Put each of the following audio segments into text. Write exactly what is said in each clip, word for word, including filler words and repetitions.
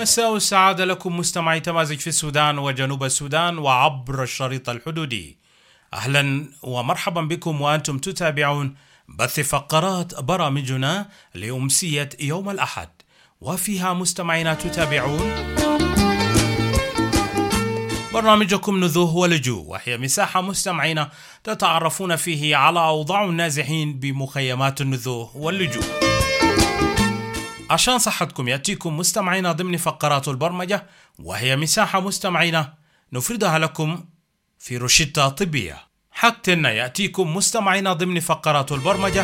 مساء السعادة لكم مستمعي تمازج في السودان وجنوب السودان وعبر الشريط الحدودي. أهلا ومرحبا بكم وأنتم تتابعون بث فقرات برامجنا لأمسية يوم الأحد، وفيها مستمعينا تتابعون برنامجكم نذوه ولجوء، وهي مساحة مستمعينا تتعرفون فيه على أوضاع النازحين بمخيمات النذوه واللجوء. عشان صحتكم يأتيكم مستمعينا ضمن فقرات البرمجة، وهي مساحة مستمعينا نفردها لكم في روشتة طبية. حقتنا يأتيكم مستمعينا ضمن فقرات البرمجة.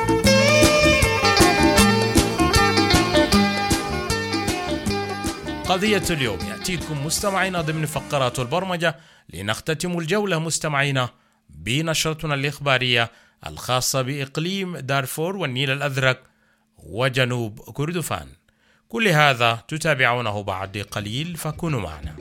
قضية اليوم يأتيكم مستمعينا ضمن فقرات البرمجة، لنختتم الجولة مستمعينا بنشرتنا الإخبارية الخاصة بإقليم دارفور والنيل الأزرق وجنوب كردفان. كل هذا تتابعونه بعد قليل، فكونوا معنا.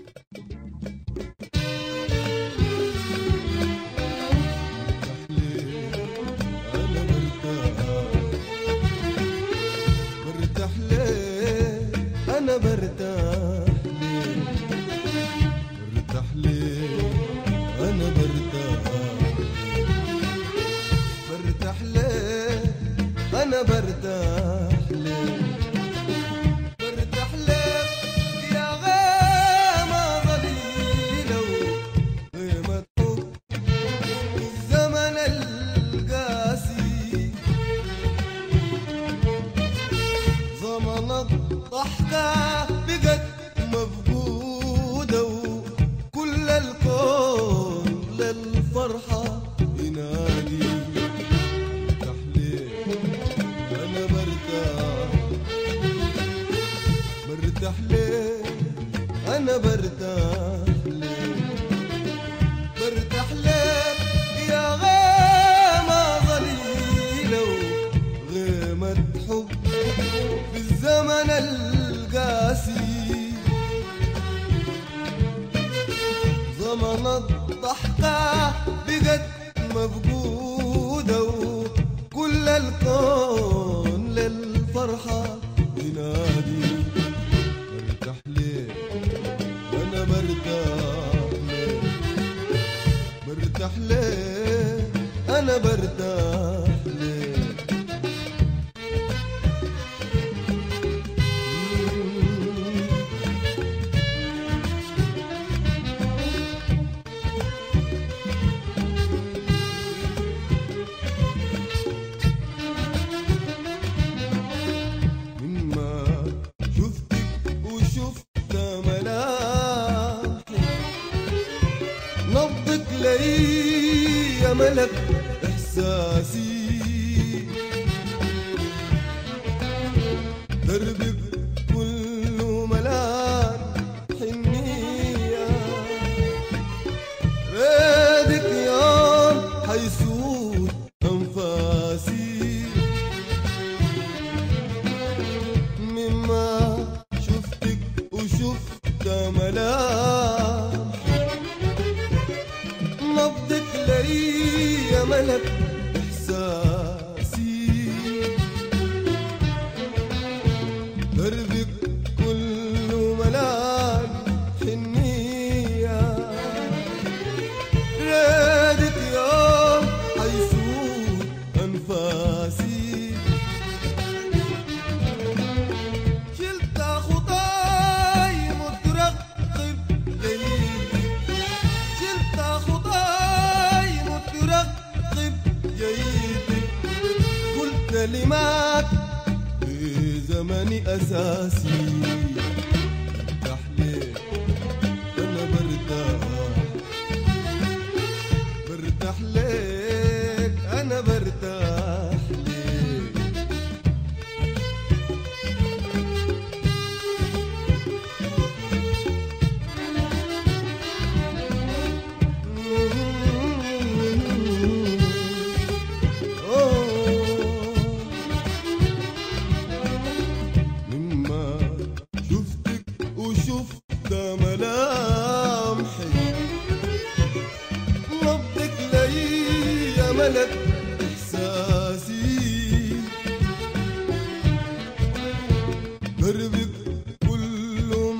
برتاح ليه أنا برتاح ليه برتاح ليه أنا برتاح برتاح ليه أنا برتاح ضحكة بقت مفقودة وكل الكون للفرحة ينادي. برتاح ليه أنا برتاح برتاح ليه أنا برتاح ليه برتاح ليه يا غيمة ظليلة وغيمة حب في الزمن القاسي. زمن الضحكة بقت مفقودة وكل الكون للفرحة ينادي. برتاح ليه أنا برتاح ليه برتاح ليه أنا برتاح ليه ملك إحساسي. دربك كله ملان حنية، ريدك يوم حيسود أنفاسي. مما شفتك وشفت ملان نبضك لي يا ملك إحساسي. دربك كله ملان حنية، ريدك يوم حيسود أنفاسي. شلت خطاي مترقب ليلك، شلت خطاي مترقب جيدك. قلت كلمات في زمني أساسي. برتاح ليه أنا برتاح برتاح ليك أنا برتاح ليك. ملك إحساسي. دربك كله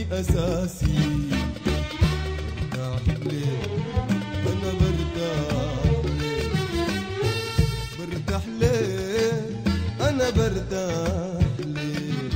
أساسي. برتاح ليه أنا برتاح ليه، برتاح ليه أنا برتاح ليه.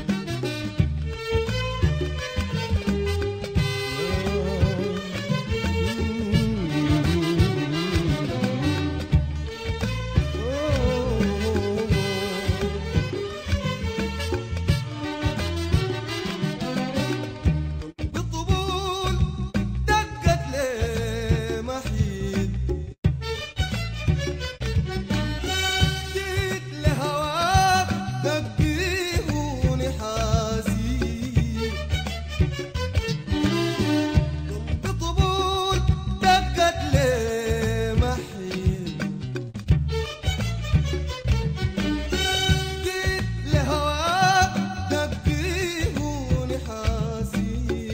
بالطبول دقت ليه محيط، جيت لهواك دقيه ونحاسي. بالطبول دقت ليه محيط، جيت لهواك دقيه ونحاسي.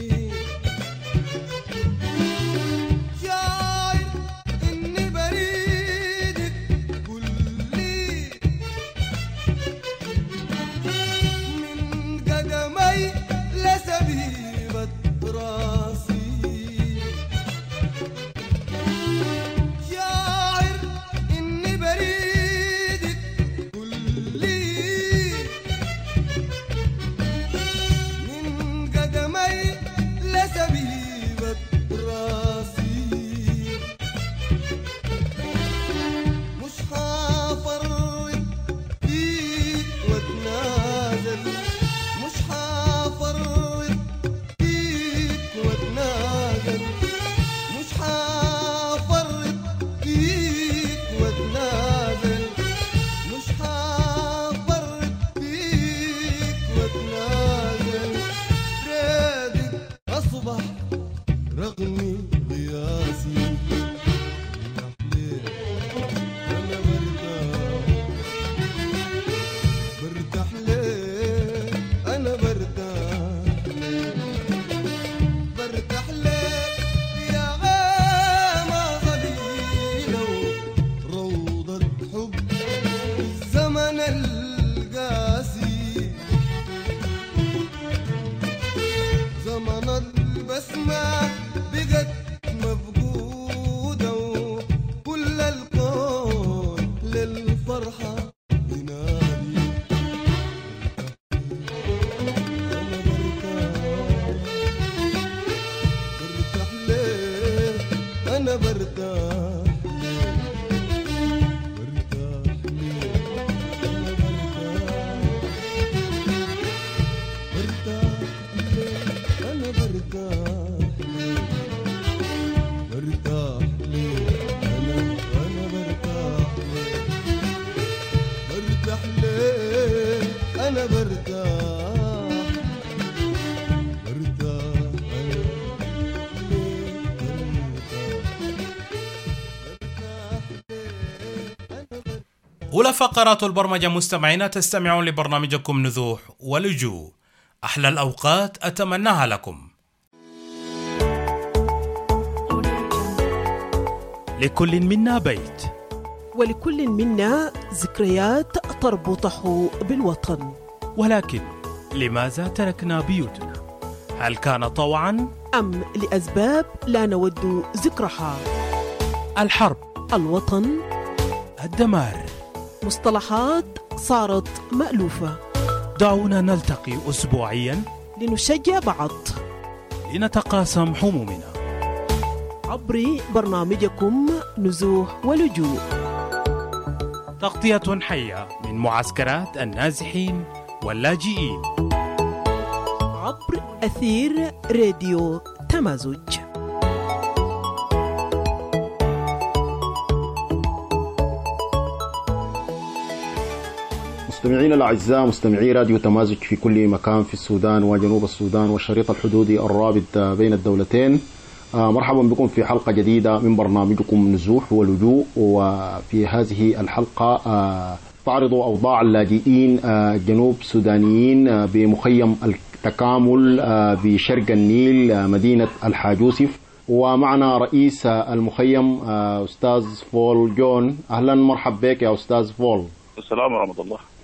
شاعر إني بريدك كلي، من قدمي لسبيبة راسي. شاعر إني بريدك كلي، من قدمي لسبيبة راسي. مش حافرط فيك واتنازل، مش حافرط فيك واتنازل، مش حافرط فيك واتنازل، مش حافرط فيك واتنازل. ريدك أصبح رغمي غياسي. برتاح ليه أنا برتاح ليه، برتاح ليه يا غامة ظليلة وروضة حب الزمن القاسي. زمن البسمة بقت مفقودة، وكل الكون للفرحة ينادي. أنا برتاح، برتاح ليه أنا برتاح ليه، برتاح ليه أنا برتاح، برتاح ليه أنا برتاح ليه، برتاح ليه أنا أنا برتاح ليه، برتاح ليه أنا برتاح، برتاح أنا ليه برتاح. أولى فقرات البرمجة مستمعينا، تستمعون لبرنامجكم نزوح ولجوء. أحلى الأوقات أتمناها لكم. لكل منا بيت، ولكل منا ذكريات تربطه بالوطن. ولكن لماذا تركنا بيوتنا؟ هل كان طوعا أم لأسباب لا نود ذكرها؟ الحرب، الوطن، الدمار، مصطلحات صارت مألوفة. دعونا نلتقي أسبوعيا لنشجع بعض، لنتقاسم همومنا عبر برنامجكم نزوح ولجوء. تغطية حية من معسكرات النازحين واللاجئين عبر أثير راديو تمازج. مستمعينا الأعزاء، مستمعي راديو تمازج في كل مكان في السودان وجنوب السودان والشريط الحدودي الرابط بين الدولتين، مرحبا بكم في حلقة جديدة من برنامجكم نزوح ولجوء. وفي هذه الحلقة تعرض أوضاع اللاجئين جنوب سودانيين بمخيم التكامل بشرق النيل مدينة الحاج يوسف، ومعنا رئيس المخيم أستاذ فول جون. أهلا مرحبا بك يا أستاذ فول. السلام ورحمة الله.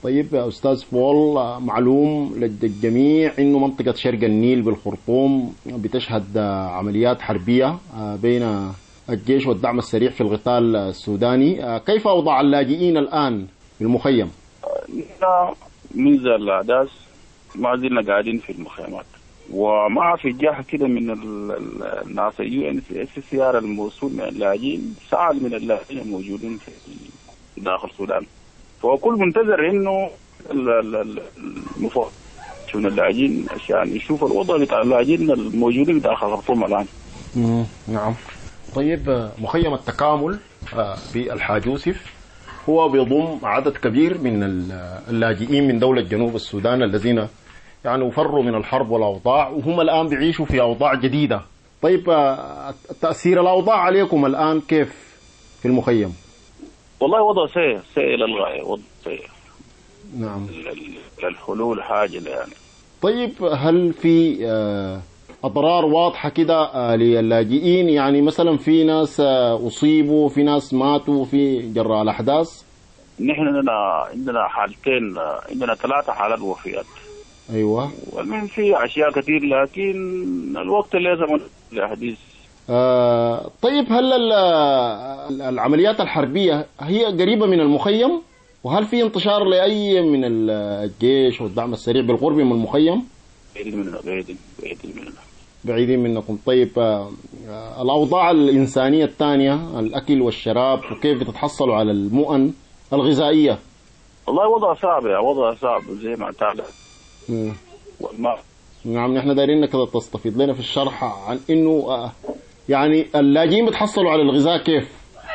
طيب يا أستاذ فول، معلوم لدى الجميع أنه منطقة شرق النيل بالخرطوم بتشهد عمليات حربية بين الجيش والدعم السريع في القتال السوداني. كيف أوضاع اللاجئين الآن في المخيم؟ منذ الأحداث ما زلنا قاعدين في المخيمات، ومع في جهة كده من الناس اليو ان في السيارة الموصول من اللاجئين سأل من اللاجئين الموجودين في داخل السودان، فكل منتظر انه المفوض من اللاجئين عشان يشوف الوضع بتاع اللاجئين الموجودين داخل الخرطوم الآن. نعم. طيب مخيم التكامل بالحاج يوسف هو بيضم عدد كبير من اللاجئين من دولة جنوب السودان الذين يعني فروا من الحرب والأوضاع، وهم الآن بيعيشوا في أوضاع جديدة. طيب تأثير الأوضاع عليكم الآن كيف في المخيم؟ والله وضع سيء سيء للغاية، وضع سيء. نعم. للحلول حاجة يعني. طيب هل في أضرار واضحة كده للاجئين؟ يعني مثلا في ناس أصيبوا، في ناس ماتوا في جراء الأحداث؟ نحن عندنا عندنا حالتين، عندنا ثلاثة حالات وفيات. أيوة. ومن في أشياء كثير، لكن الوقت لازم الحديث. آه طيب هل العمليات الحربية هي قريبة من المخيم؟ وهل في انتشار لأي من الجيش والدعم السريع بالقرب من المخيم؟ بعيدين مننا بعيدين بعيدين مننا بعيدين منكم. طيب آه الأوضاع الإنسانية الثانية، الأكل والشراب، وكيف بتتحصلوا على المؤن الغذائية؟ والله وضع صعب يا وضع صعب زي ما تعرف. والماء. نعم. نحن دايرين انك تستفيد لنا في الشرح عن انه آه يعني اللاجئين بتحصلوا على الغذاء كيف؟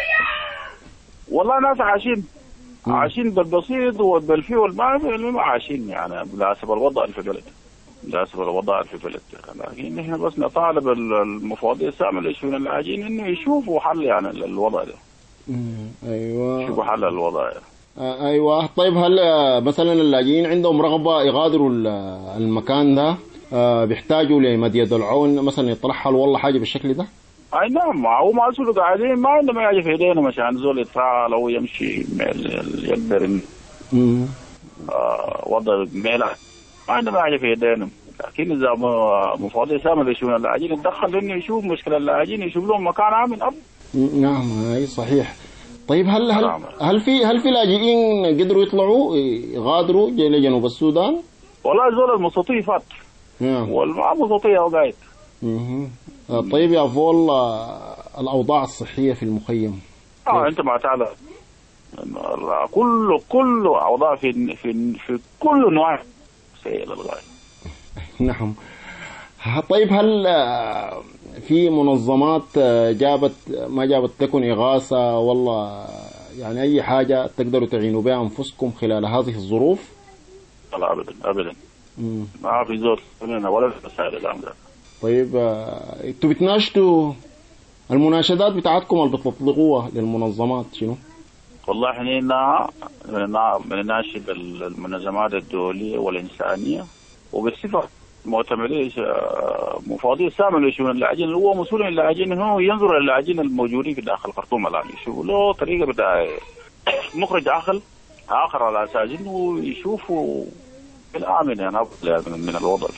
والله ناس عايشين عايشين بالبسيط وبالفي والماء ما عايشين يعني بحسب الوضع في البلد، بحسب الوضع في البلد. لكن نحن بس نطالب المفوضية السامية لشؤون اللاجئين انه يشوفوا حل يعني للوضع ده. ايوه. يشوفوا حل للوضع ده. آه ايوه. طيب هل مثلا اللاجئين عندهم رغبة يغادروا المكان ده؟ آه بيحتاجوا لمد يد العون مثلا يترحلوا والله حاجة بالشكل ده؟ اي نعم. هو ما اسولوا قاعدين ما عندهم حاجة في ايديهم عشان زول يتفاعل او يمشي يقدر آه وضع ميلة، ما عندهم حاجة في ايديهم. لكن اذا مفوضية سامية لشؤون اللاجئين يتدخل انه يشوف مشكلة اللاجئين، يشوف لهم مكان عامل اب. نعم اي صحيح. طيب هل هل هل في هل في لاجئين قدروا يطلعوا يغادروا لجنوب السودان؟ والله زول المستطيع فات. نعم. والما مستطيع هو قاعد. اها. طيب يا فول الاوضاع الصحيه في المخيم؟ اه انت ما تعرف كل كل اوضاع في في في كل نوع سيئه للغايه. نعم. طيب هل في منظمات جابت ما جابت لكم إغاثة والله يعني أي حاجة تقدروا تعينوا بها أنفسكم خلال هذه الظروف؟ لا أبدا أبدا. مم. ما في زول مننا ولا مسائل الأمر. طيب أنتوا بتناشدوا المناشدات بتاعتكم اللي بتطلقوها للمنظمات شنو؟ والله احنا بنناشد المنظمات الدولية والإنسانية وبصفة معتمدين مفوضية سامية لشؤون اللاجئين، هو مسؤول عن اللاجئين، هو ينظر للاجئين الموجودين في داخل الخرطوم الآن، يشوفوا له طريقة بتاع مخرج آخر آخر على أساس إنه يشوفوا الآمن يعني أفضل من الوضع.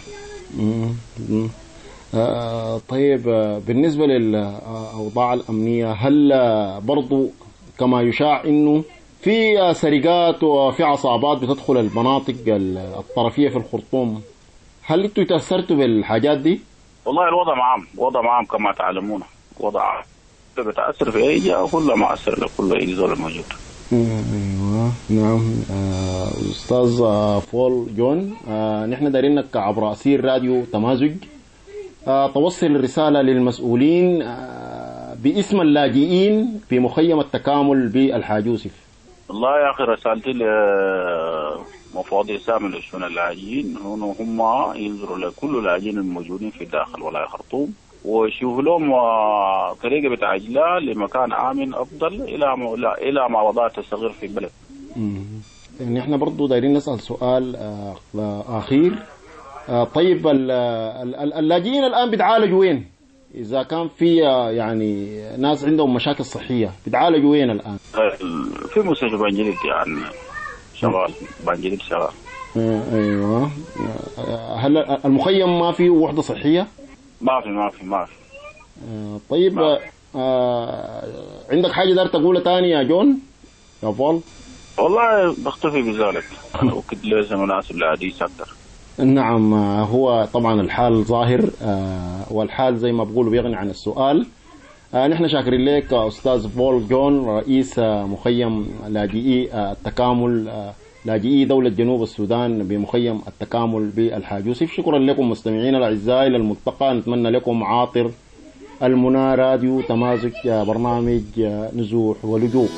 آه طيب بالنسبة للأوضاع الأمنية، هل برضو كما يشاع إنه في سرقات وفي عصابات بتدخل المناطق الطرفية في الخرطوم، هل انتوا تأثرتوا بالحاجات دي؟ والله الوضع معام، وضع معام كما تعلمون، وضع بتأثر في أي جهة وكله ما أثر لكل أي زول موجود. ايوه نعم. آه أستاذ فول جون، آه نحن دايرينك عبر أثير راديو تمازج آه توصل الرسالة للمسؤولين آه باسم اللاجئين في مخيم التكامل بالحاج يوسف. والله يا أخي رسالتي مفوضية سامية لشؤون اللاجئين هم ينظروا لكل اللاجئين الموجودين في داخل ولاية خرطوم ويشوفوا لهم طريقة بتاع إجلاء لمكان آمن أفضل إلى ما إلى ما وضعت الصغير في البلد. يعني إحنا برضو دايرين نسأل سؤال أخير. طيب اللاجئين الآن بيتعالجوا وين؟ إذا كان في يعني ناس عندهم مشاكل صحية بيتعالجوا وين الآن؟ في مستشفى بنجلد يعني شغال بنجديد شغال. ايوه. هل المخيم ما فيه وحده صحيه؟ ما في ما في ما في. طيب ما في. آه عندك حاجه دار تقولها تاني يا جون يا فول؟ والله بختفي بذلك وكد لازم مناسب لحديث اكثر. نعم هو طبعا الحال ظاهر آه والحال زي ما بقولوا بيغني عن السؤال. آه نحن شاكرين لك استاذ فول جون رئيس آه مخيم لاجئي آه التكامل آه لاجئي دولة جنوب السودان بمخيم التكامل بالحاج يوسف. شكرا لكم مستمعينا الاعزاء. الى الملتقى نتمنى لكم عاطر المنى راديو تمازج آه برنامج آه نزوح ولجوء.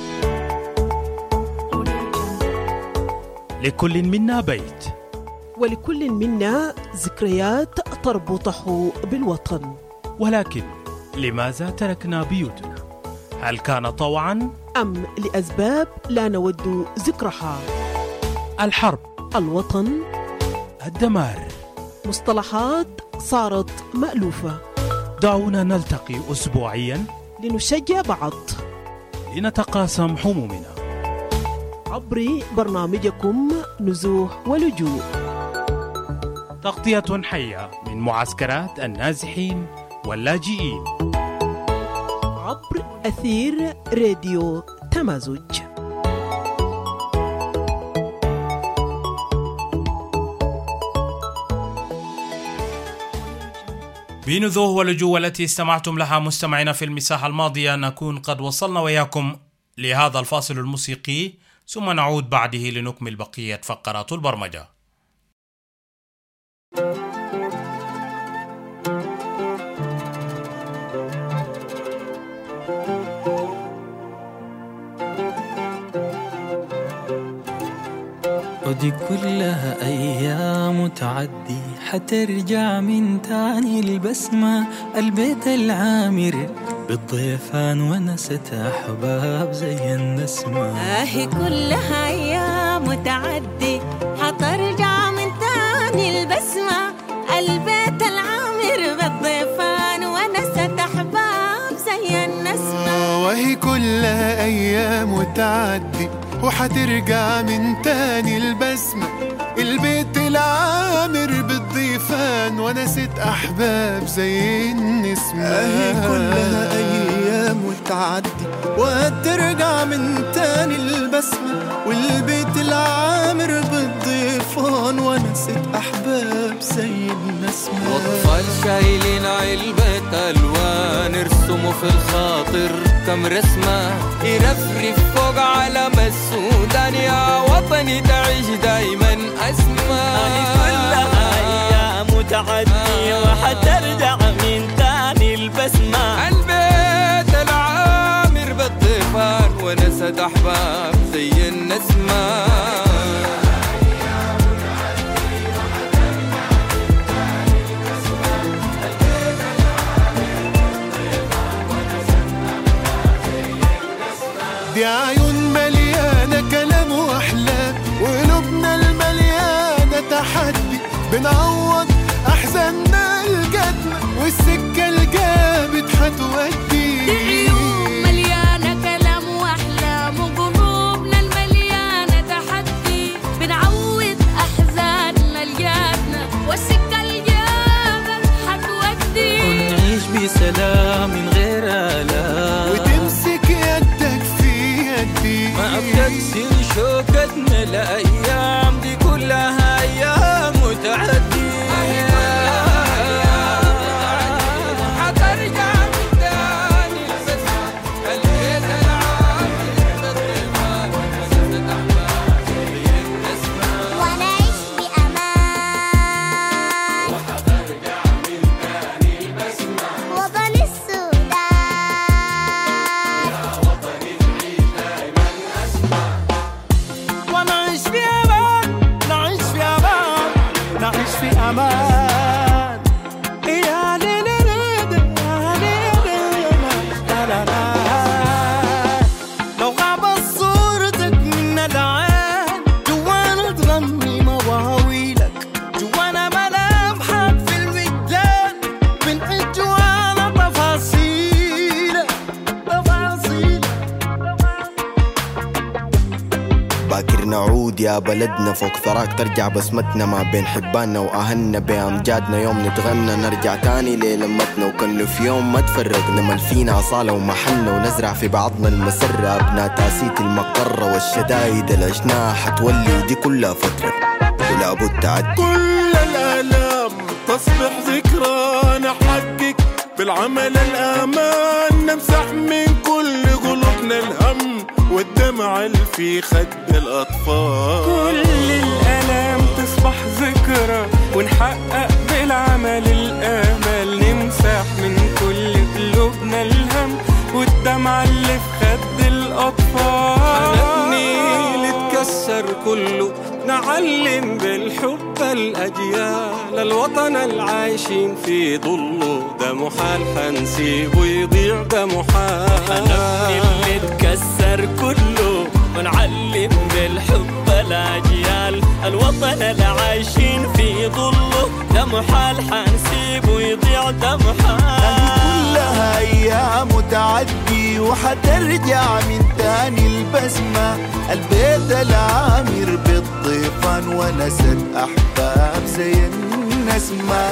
لكل منا بيت ولكل منا ذكريات تربطه بالوطن، ولكن لماذا تركنا بيوتنا؟ هل كان طوعا أم لأسباب لا نود ذكرها؟ الحرب، الوطن، الدمار، مصطلحات صارت مألوفة. دعونا نلتقي أسبوعيا لنشجع بعض، لنتقاسم همومنا عبر برنامجكم نزوح ولجوء، تغطية حية من معسكرات النازحين واللاجئين عبر أثير راديو تمازج. بنزوح ولجوء التي استمعتم لها مستمعين في المساحة الماضية نكون قد وصلنا وياكم لهذا الفاصل الموسيقي، ثم نعود بعده لنكمل بقية فقرات البرمجة. ودي كلها أيام تعدي حترجع من تاني البسمة، البيت العامر بالضيفان ونست أحباب زي النسمة. آهي كلها أيام تعدي حترجع من تاني البسمة، البيت العامر بالضيفان ونست أحباب زي النسمة. وهي كلها أيام تعدي وحترجع من تاني البسمة، البيت العامر بالضيفان ونست أحباب زي النسمة. هي كلها أيام وتعدي وهترجع من تاني البسمة، والبيت العامر بالضيفان ونست أحباب زي النسمة. وأطفال شايلين علبة ألوان يرسموا في الخاطر كم رسمة، يرفرف فوق علم السودان يا وطني تعيش دايما أسمى. كلها أيام تعدي وحترجع من تاني البسمة، البيت العامر بالضيفان ونست أحباب زي النسمة. دي عيون مليانة كلام وأحلام وقلوبنا المليانة تحدي، بنعوض أحزاننا الجدنا والسكة الجابت حتودي. دي عيون مليانة كلام وأحلام وقلوبنا المليانة تحدي، بنعوض أحزاننا الجدنا والسكة الجابت حتودي. ونعيش بسلام من غير آلام وتمسك يدك في يدي، ما بتكسر شوكتنا الأيام دي كلها أيام متعدي. حترجع من تاني البسمة، البيت العامر بالضيفان ونست أحباب زي النسمة. ونعيش بأمان وحترجع من تاني البسمة، وطن السودان يا وطني تعيش دايما أسمى. ونعيش في أمان، نعيش في أمان، نعيش في أمان. يا ليلي ليلي يا ليلي لا لا لا. لو غابت صورتك من العين جوانا تغني مواويلك، جوانا ملامحك في الوجدان بنعيد جوانا تفاصيلك تفاصيلك. باكر نعود يا بلدنا فوق ثراك ترجع بسمتنا ما بين حباننا وأهلنا بأمجادنا يوم نتغنى نرجع تاني للمتنا وكأنه في يوم ما تفرقنا ملفينا أصالة ومحلنا ونزرع في بعضنا المسرة أبناء تاسيت المقرة والشدايد اللي عشناها حتولي ودي كلها فترة ولا بد تعدي. كل الآلام تصبح ذكرى نحقق بالعمل الآمان نمسح من كل قلوبنا الهم والدمع اللي في خد الأطفال. كل الآلام تصبح ذكرى ونحقق بالعمل الآمال نمسح من كل قلوبنا الهم والدمع اللي في خد الأطفال. نبني نتكسر كله نعلم بالحب الأجيال الوطن العايشين في ظله ده محال حنسيبه يضيع ده محال. نبني نتكسر كله ونعلم بالحب الأجيال الوطن العايشين في ظله ده محال حنسيبه يضيع ده محال. كلها أيام تعدي وحترجع من تاني البسمة البيت العامر بالضيفان ونست أحباب زي النسمة.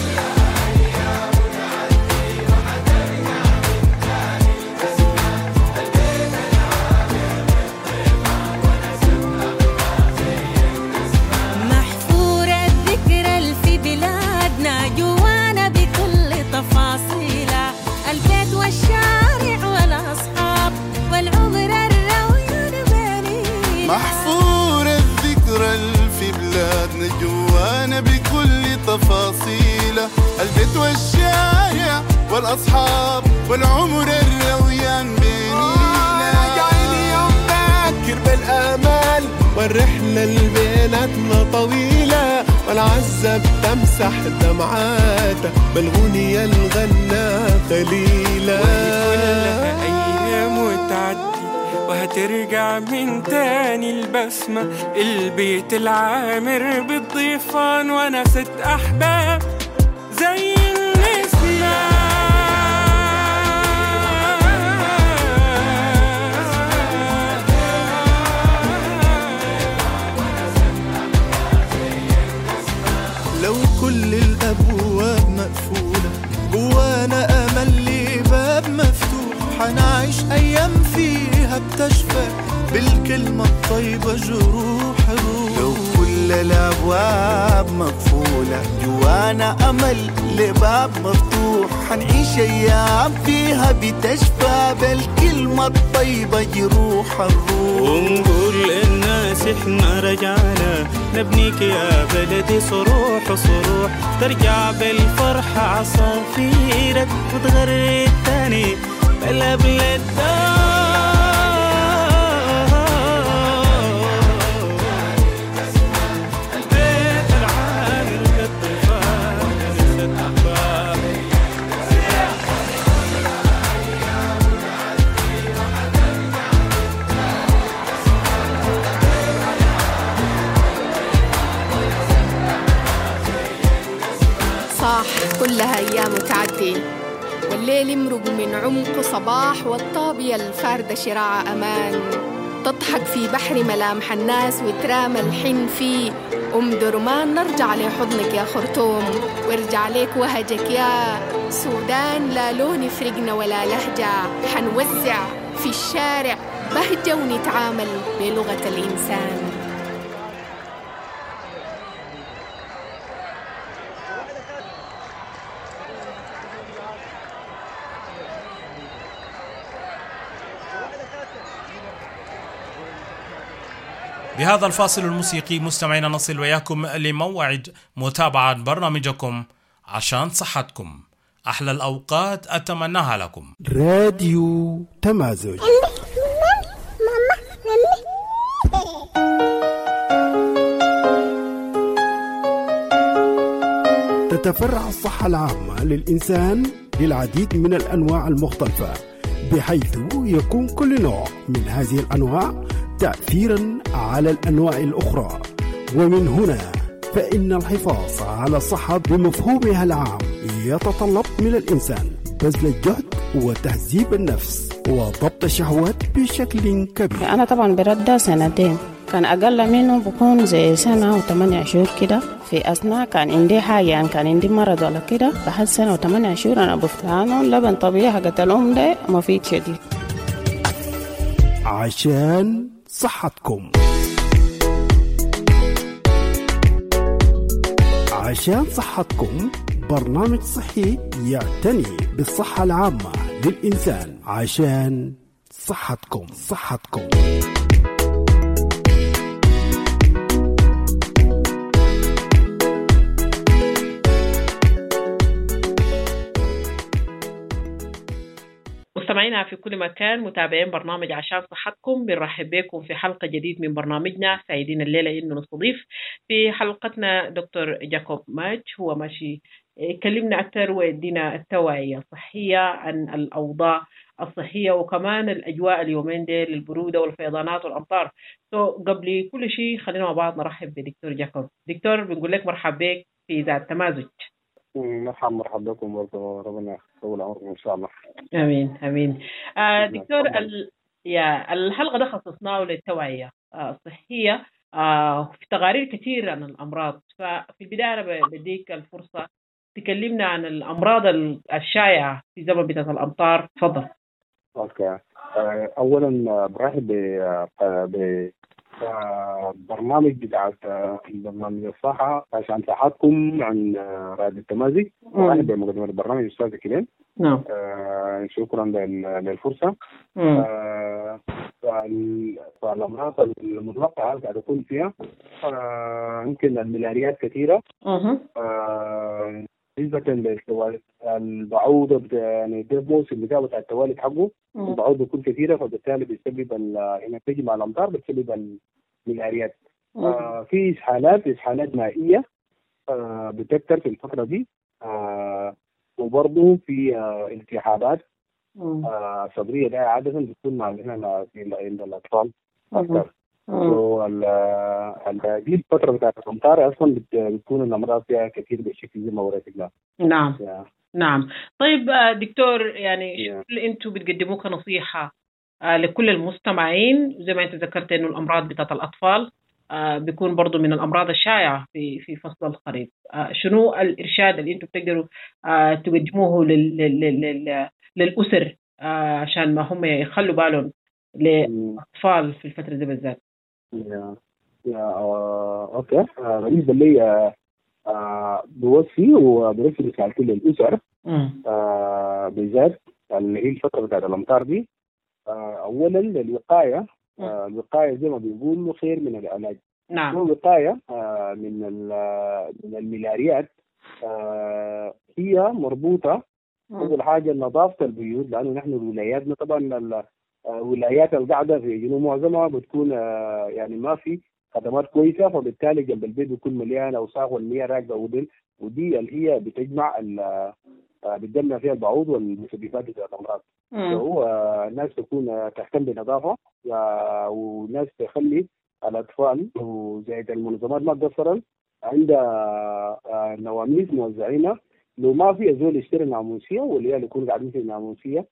محفور الذكرى اللي في بلادنا جوانا بكل تفاصيلها البيت والشارع والأصحاب والعمر الرويان بينينا. محفور الذكرى اللي في بلادنا جوانا بكل تفاصيله البيت والشارع والأصحاب والعمر الرويان بينينا. راجعين يوم باكر بالآمال والرحلة اللي بيناتنا طويلة والعزة بتمسح دمعاتها بالغنية الغنى خليلة. كلها أيام وتعدي وهترجع من تاني البسمة البيت العامر بالضيفان ونست أحباب زي النسمة. لو كل الأبواب مقفولة جوانا أمل لي باب مفتوح حنعيش أيام فيها بتشفى بالكلمة الطيبة جروح الروح. لو كل الأبواب مقفولة جوانا أمل لباب مفتوح حنعيش أيام فيها بتشفى بالكلمة الطيبة جروح الروح. ونقول للناس احنا رجعنا نبنيك يا بلدي صروح صروح ترجع بالفرحة عصافيرك وتغرد تاني بالبلد البيت العامر بالضيفان نست أحباب. صح كلها أيام تعدي والليل يمرق من عمق صباح والطابية الفاردة شراع أمان تضحك في بحر ملامح الناس وترامى الحين فيه أم درمان. نرجع لحضنك يا خرطوم وارجع ليك وهجك يا سودان. لا لون يفرقنا ولا لهجة حنوزع في الشارع بهجة ونتعامل بلغة الإنسان. بهذا الفاصل الموسيقي مستمعينا نصل وياكم لموعد متابعة برنامجكم عشان صحتكم. أحلى الأوقات أتمناها لكم. راديو تمازج. تتفرع الصحة العامة للإنسان للعديد من الأنواع المختلفة بحيث يكون كل نوع من هذه الأنواع تأثيرا على الأنواع الأخرى. ومن هنا فإن الحفاظ على الصحة بمفهومها العام يتطلب من الإنسان بذل الجهد وتهذيب النفس وضبط الشهوات بشكل كبير. أنا طبعا برده سنتين كان أقل منه بكون زي سنة وثمانية شهور كده. في أثناء كان عندي حاجة يعني كان عندي مرض ولا كده بعد سنة وثمانية شهور أنا بفت لأنه اللبن طبيعي حقت الأم ده مفيد شديد. عشان صحتكم، عشان صحتكم برنامج صحي يعتني بالصحة العامة للإنسان. عشان صحتكم صحتكم مستمعينا في كل مكان، متابعين برنامج عشان صحتكم، بنرحب بكم في حلقة جديد من برنامجنا. سعيدين الليلة إنه نستضيف في حلقتنا دكتور جاكوب ماج. هو ماشي يكلمنا أكثر ويدينا التوعية الصحية عن الأوضاع الصحية وكمان الأجواء اليومين دي للبرودة والفيضانات والأمطار. سو so, قبل كل شيء خلينا مع بعض نرحب بدكتور جاكوب. دكتور بنقول لك مرحب بك في ذات التمازج. مرحبا مرحبا بكم برضه، ربنا يطول عمركم ان شاء الله. امين امين. آه دكتور ال... يا الحلقه ده خصصناه للتوعيه الصحيه آه آه في تقارير كثير عن الامراض. ففي البدايه انا بديك الفرصه تكلمنا عن الامراض الشائعه في زمن بتاعت الامطار. تفضل. اوكي. اولا برحب ب برنامج بتاع برنامج الصحة عشان صحتكم عن رائد التمازج. برحب بمقدمة البرنامج أستاذ كلين. نعم. آه شكرا للفرصة. آه فالأمراض المتوقعة قاعدة تكون فيها آه يمكن الملاريات كثيرة. آه نسبة البعوض يعني ده موسم بتاع بتاع التوالد حقه، البعوض بيكون كثيرة فبالتالي بيسبب هنا تجي مع الأمطار بتسبب الملاريات. آه في إسهالات إسهالات مائية آه بتكتر في الفترة دي. آه وبرضه في آه التهابات آه صدرية ده عادة بتكون مع هنا عند الأطفال أكثر. دي الفترة بتاعت الأمطار أصلا بتكون الأمراض فيها كثير بشكل زي ما وريت الله. نعم yeah. نعم. طيب دكتور يعني yeah. شو أنتوا بتقدموه كنصيحة لكل المستمعين؟ زي ما أنت ذكرت إنه الأمراض بتاعت الأطفال بيكون برضو من الأمراض الشائعة في في فصل الخريف. شنو الإرشاد اللي أنتوا بتقدروا تقدموه لل لل للأسر عشان ما هم يخلوا بالهم للأطفال في الفترة دي بالذات؟ يا يا اوكي. بالنسبه لي آه بوصي وبرسل رسالة كل الاسر آه بالذات اللي هي الفتره بتاعت الامطار دي. آه اولا الوقايه. آه الوقايه زي ما بيقولوا خير من العلاج. نعم. الوقايه آه من من الملاريات آه هي مربوطه اول حاجه نظافه البيوت، لانه نحن ولاياتنا طبعا ولايات القاعدة في جنوب معظمها بتكون يعني ما في خدمات كويسة، فبالتالي جنب البيت بيكون مليان أوساخ والمياه راكبة ودل، ودي اللي هي بتجمع بتجمع فيها البعوض والمسببات بتاعت الأمراض. فهو الناس تكون تهتم بالنظافة والناس تخلي الأطفال وزي المنظمات ما تقصر عندها نواميس موزعينها، لو ما في زول يشتري ناموسية واللي هي يكون قاعدين في الناموسية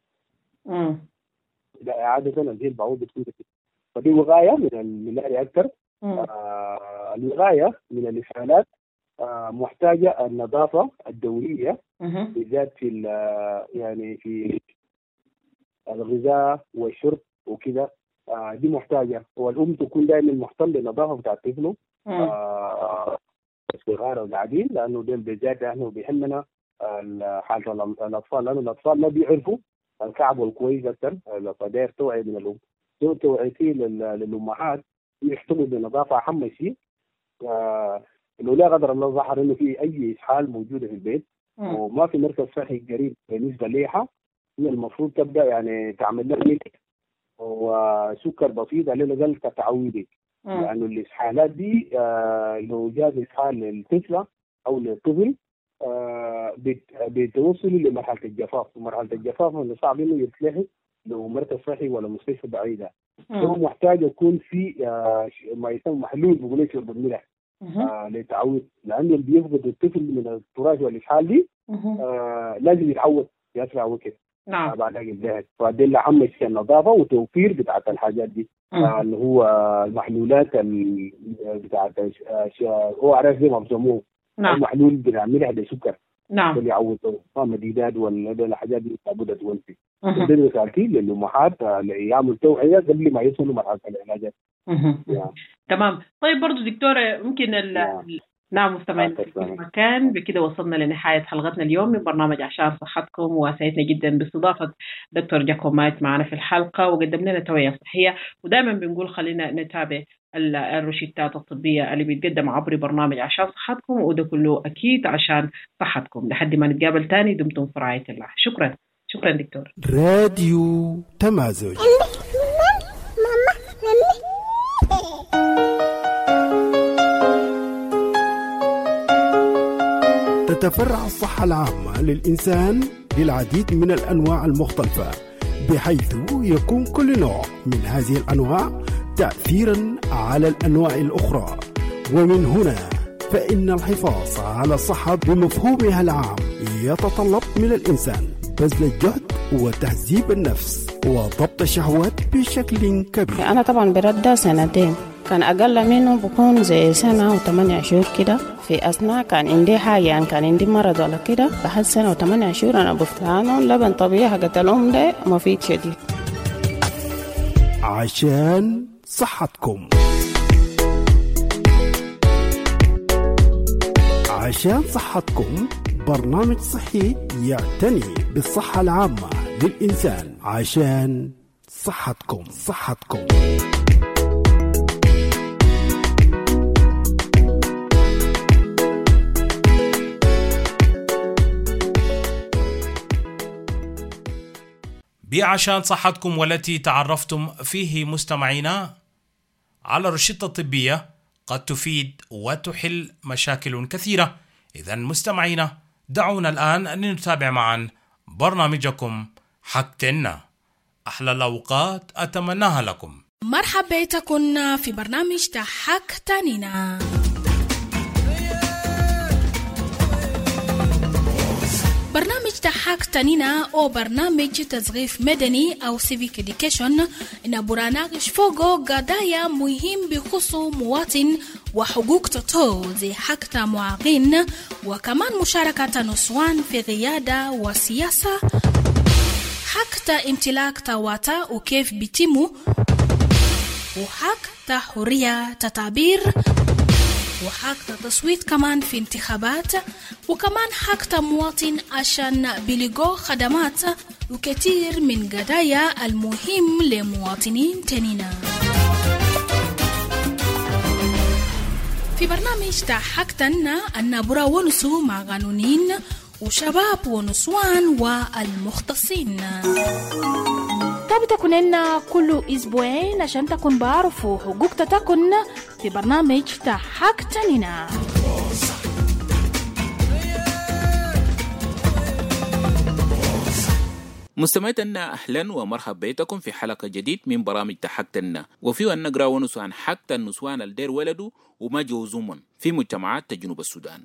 لا عادة هذه البعوض بتكون كثير. فدي وقاية من الملاريا أكثر. آه الوقاية من الإسهالات آه محتاجة النظافة الدورية بالذات في يعني في الغذاء والشرب وكذا. آه دي محتاجة، والأم تكون دائما مهتم بالنظافة بتاعت طفله آه الصغار وقاعدين، لأنه ده بالذات احنا بيهمنا حالة الأطفال، لأنه الأطفال ما بيعرفوا الكعب والكويس أكثر. فداير توعية من الأم، دور توعيتي للأمهات يحتموا بالنظافة أهم شيء. آه لو لا قدر الله ظهر إنه في أي إسهال موجودة في البيت م. وما في مركز صحي قريب بالنسبة ليها، هي المفروض تبدأ يعني تعمل لها ميك وسكر بسيط على الأقل كتعويضي، لأنه يعني الإسهالات دي آه لو جاء إسهال للطفلة أو للطفل آه بتوصل لمرحلة الجفاف، ومرحلة الجفاف من صعب إنه يتلحق لو مركز صحي ولا مستشفى بعيدة. هو محتاج يكون في آه ما يسمى محلول بقول شرب الملح آه للتعويض، لأنه اللي بيفقد الطفل من التراث والإسهال دي آه لازم يتعود بأسرع وقت. نعم. بعد ذلك فدل أهم شيء النظافة وتوفير بتاعت الحاجات دي. آه اللي هو المحلولات ال- بتاعت او ار اس زي ما بسموه. نعم. المحلول بتاع ملح بسكر نعم. اللي يعوضوا مديدات ولا الحاجات دي لابد تولفي. مهم. ده مساكين للأمهات يعملوا توعية قبل ما يوصلوا مرحلة العلاجات. مهم. يعني. تمام. طيب برضو دكتورة ممكن ال... ال- نعم مستمعين في كل مكان. بكده وصلنا لنهاية حلقتنا اليوم من برنامج عشان صحتكم، وسعدنا جدا باستضافة دكتور جاكوب مايت معنا في الحلقة وقدم لنا توعية صحية. ودائما بنقول خلينا نتابع ال- الروشتات الطبية اللي بيتقدم عبر برنامج عشان صحتكم، وده كله أكيد عشان صحتكم. لحد ما نتقابل تاني دمتم في رعاية الله. شكرا شكرا دكتور. راديو تمازج. تتفرع الصحة العامة للإنسان للعديد من الأنواع المختلفة، بحيث يكون كل نوع من هذه الأنواع تأثيرا على الأنواع الأخرى. ومن هنا فإن الحفاظ على الصحة بمفهومها العام يتطلب من الإنسان بذل الجهد وتهذيب النفس وضبط الشهوات بشكل كبير. أنا طبعا برده سنتين، كان أقل منه بكون زي سنة وثمانية شهور كده. في أثناء كان عندي حاجة يعني كان عندي مرض ولا كده، بعد سنة وثمانية شهور أنا بفتانه لبن طبيعي حقت الأم ده مفيد شديد. عشان صحتكم. عشان صحتكم برنامج صحي يعتني بالصحة العامة للإنسان. عشان صحتكم صحتكم بعشان صحتكم، والتي تعرفتم فيه مستمعينا على روشتة طبية قد تفيد وتحل مشاكل كثيرة. إذن مستمعينا دعونا الآن أن نتابع معا برنامجكم حكتنا. أحلى الأوقات أتمناها لكم. مرحبا بكم في برنامج حكتنا. برنامج تحاك تانينا أو برنامج تثقيف مدني أو civic education إن برنامج فوقه قضايا مهم بخصوص مواطن وحقوق تطو زي حق معاقين، وكمان مشاركة نسوان في قيادة وسياسة، حق امتلاك تواتا وكيف بيتمو، وحق حرية تعبير، وحق تصويت كمان في انتخابات، وكمان حق مواطن عشان بلغو خدمات وكثير من قضايا المهم لمواطنين تانينا. في برنامج تحكتنا أن برا ونسو مع قانونين وشباب ونسوان والمختصين. طب تكوننا كل أسبوعين عشان تكون بعرفوا حقوق تكون في برنامج تحكتنا. مستمعينا أهلا ومرحبا بكم في حلقة جديد من برامج تحكتنا، وفيه أن نقرأ ونسو عن حق النسوان الدير ولدوا وما جوزومن في مجتمعات جنوب السودان.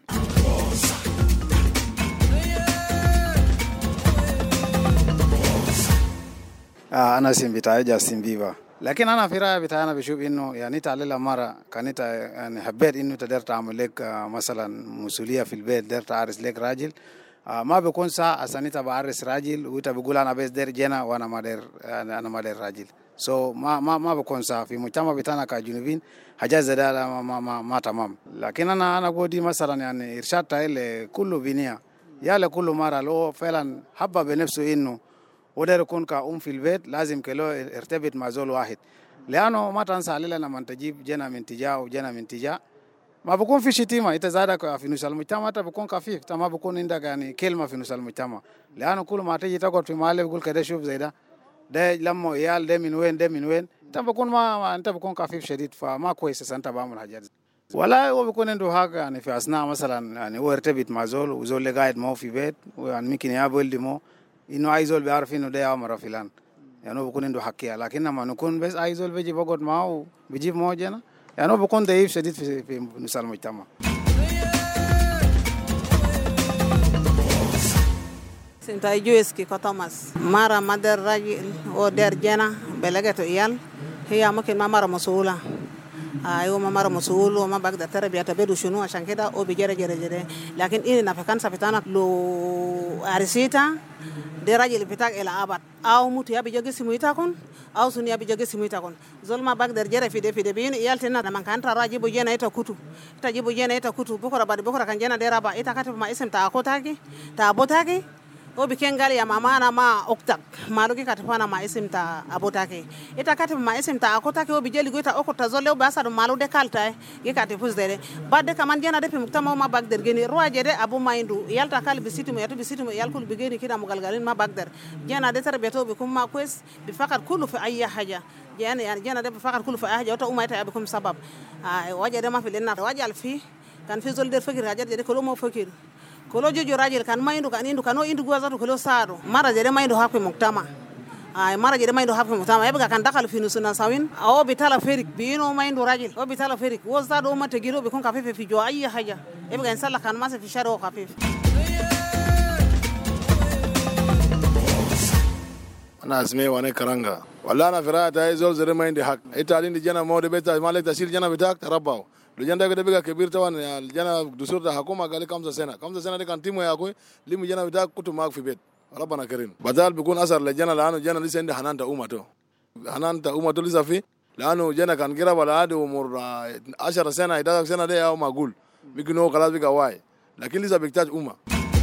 آه أنا سين بتاعي جاسين بيبا، لكن أنا في رأيي بتاعي أنا بشوف إنه يعني تعليل مرة كانت يعني حبيت إنه تقدر تعمل لك آه مثلا مسؤولية في البيت، تقدر تعرس لك راجل. آه ما بيكون ساعة عشان أنت بعرس راجل وأنت بقول أنا بس دير جنا وأنا ما دير أنا ما دير راجل. سو so ما ما ما بيكون ساعة في مجتمع بتاعنا كجنوبين حاجات زي ده ما ما ما, ما تمام. لكن أنا أنا قودي مثلا يعني إرشاد تايل كله بنية يا لكل مرة لو فعلا حب بنفسه إنه وده يكون كأم في البيت لازم كله ارتبط مع زول واحد، لأنه ما تنسى عليه لما تجيب جنا من تجاه وجنا من تجاه ما بكون في شتيمة. إنت زادك في نص المجتمع أنت بكون كفيف، تما بكون عندك يعني كلمة في نص المجتمع، لأنه كل ما تيجي تقعد في محل بيقول كده شوف زي ده ده لما يال ده من وين ده من وين، أنت بكون ما أنت بكون كفيف شديد، فما كويس أنت بعمل حاجات. ولا هو بيكون عنده حاجة يعني في أثناء مثلا يعني هو ارتبط مع زول وزول اللي قاعد معه في بيت ويعني ممكن يقابل دمو إنه أي زول بيعرف إنه ده أمر فلان، يعني هو بيكون عنده حكية. لكن لما نكون بس أي زول بيجي بقعد معه وبيجيب معه جنا، يعني هو بيكون ضعيف شديد في في نص المجتمع. سنتاي جويسكي كوتوماس مارا مادر راجل او دير جنا بلغتو يال هي ممكن ما مرة مسؤولة. ايوه ما مره مسؤول وما بقدر تربيه بيته شنو عشان كده او بيجري جري جري لكن إيه نفكان سبتانا لو ارسيتا دي راجل بتاعك الى ابد او موت يا بيجي سميتاكون او سنيا بيجي سميتاكون زول ما بقدر جري في دي في دي بين يالتنا لما كان ترى جيبو جينا ايتا كوتو تا جيبو جينا ايتا كوتو بكره بعد بكره كان جينا دي رابا ايتا كاتب ما اسم تا اكوتاكي تا ابوتاكي o biken gali ya mama na ma oktak maluki katafana ma isim ta abotake ita katif ma isim ta akotake o bijeli goita okota zolle o basa do malu de kalta ge katifus dere badde kaman jena de pimukta ma bagder geni roaje de abu maindu yalta kal bisitu yatu bisitu yal kul bigeni kida mugalgalin ma bagder jena de tarbiyato bikum ma kwes bi fakat kullu fi ayya haja jena yani jena de bi fakat kullu fi ayya haja wata umayta abikum sabab waje de ma fi lenna waje alfi kan fi zol der fakir haja de ko mo fakir kolo jojo rajel kan maindu kan indu kano indu gwazatu kolo sado mara jere maindu hape muktama ay mara jere maindu hape muktama yebga kan dakal fi nusuna sawin aw bitala ferik bino maindu rajel o bitala ferik wo sado mata giro be kon kafife fi jo ayi haja yebga insalla kan masa fi sharo kafife ana asme wane karanga wala na firata izol zere maindi hak italindi jana mode beta malek tasil jana bitak tarabaw Lujanda ko debiga kebir tawan jana dusur da hakuma gali kamsa sena kamsa sena de kan timu ya ko limu jana bita kutu mag fi bet rabbana karim badal bikun asar le jana lanu jana lisende hananta umato hananta umato lisafi lanu jana kan gira bala adu umur ashara sena ida sena de ya magul bikino kala biga wai lakini lisa biktaj umma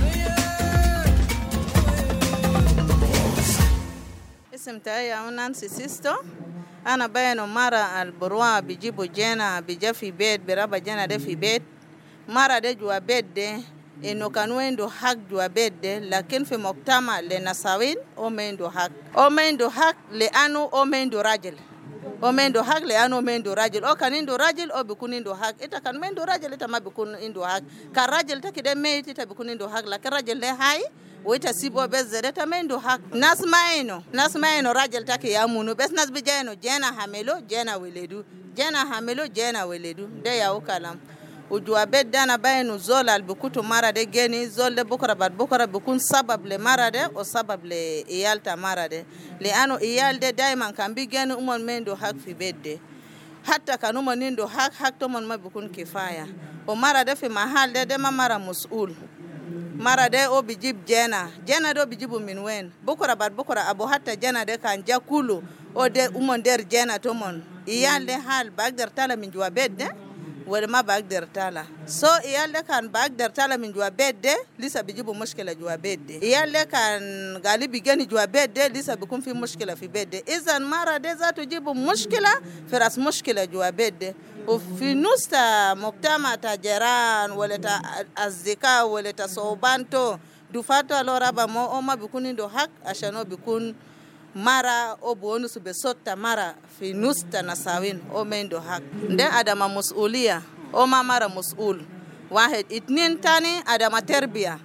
اسم تاعي نانسي سيستو أنا بينو مرة البروا بيجيبوا جنا بيجا في بيت برابا جنا ده في بيت مرة ده جوا بيت ده إنه كانوا عنده حق جوا بيت ده لكن في مجتمع لنساوين أو ما عنده حق أو ما عنده حق لأنه أو ما عنده راجل أو ما عنده حق لأنه ما عنده راجل أو كان عنده راجل أو بيكون عنده حق إذا كان ما عنده راجل إذا ما بيكون عنده حق كراجل تكده ميت إذا بيكون عنده حق لكن راجل ده هاي ويتا سيبو بس زدتا مندو حق ناس ماينو ناس ماينو راجل تاكي يامونو بس ناس بجانو جانا حملو جانا ولدو جانا حملو جانا ولدو ده ياو كلام ujua bed dana bayinu zola albukutu mara de geni zol de bukara bad bukara bukun sabab le mara de o sabab le iyal ta mara de le ano iyal de daiman kan bi geni umon mendo hak fi bedde hatta kan umon nindo hak hak to mon ma bukun kifaya o mara de fi mahal de de ma mara musul mara de o bijib jena jena do bijibu min wen bukara bad bukara abu hatta jena de kan jakulu o de umon der jena to mon iyal de hal bagdar tala min jua bedde wala ma bagdar tala so iyalle kan bagdar tala min jua bedde lisa bijibu mushkila jua bedde iyalle kan galibi gani jua bedde lisa bikun fi mushkila fi bedde izan mara de za tujibu mushkila firas mushkila jua bedde وفي نوستا مجتمع تجاران ولا تا أصدقاء ولا تا صوبانتو دفاتو لورابا مو أما بيكون عنده حق عشانه بيكون mara o bonus be sotta mara fi nusta nasawin o mendo hak nde adama masulia o ma mara masul واحد اتنين تاني adama terbiya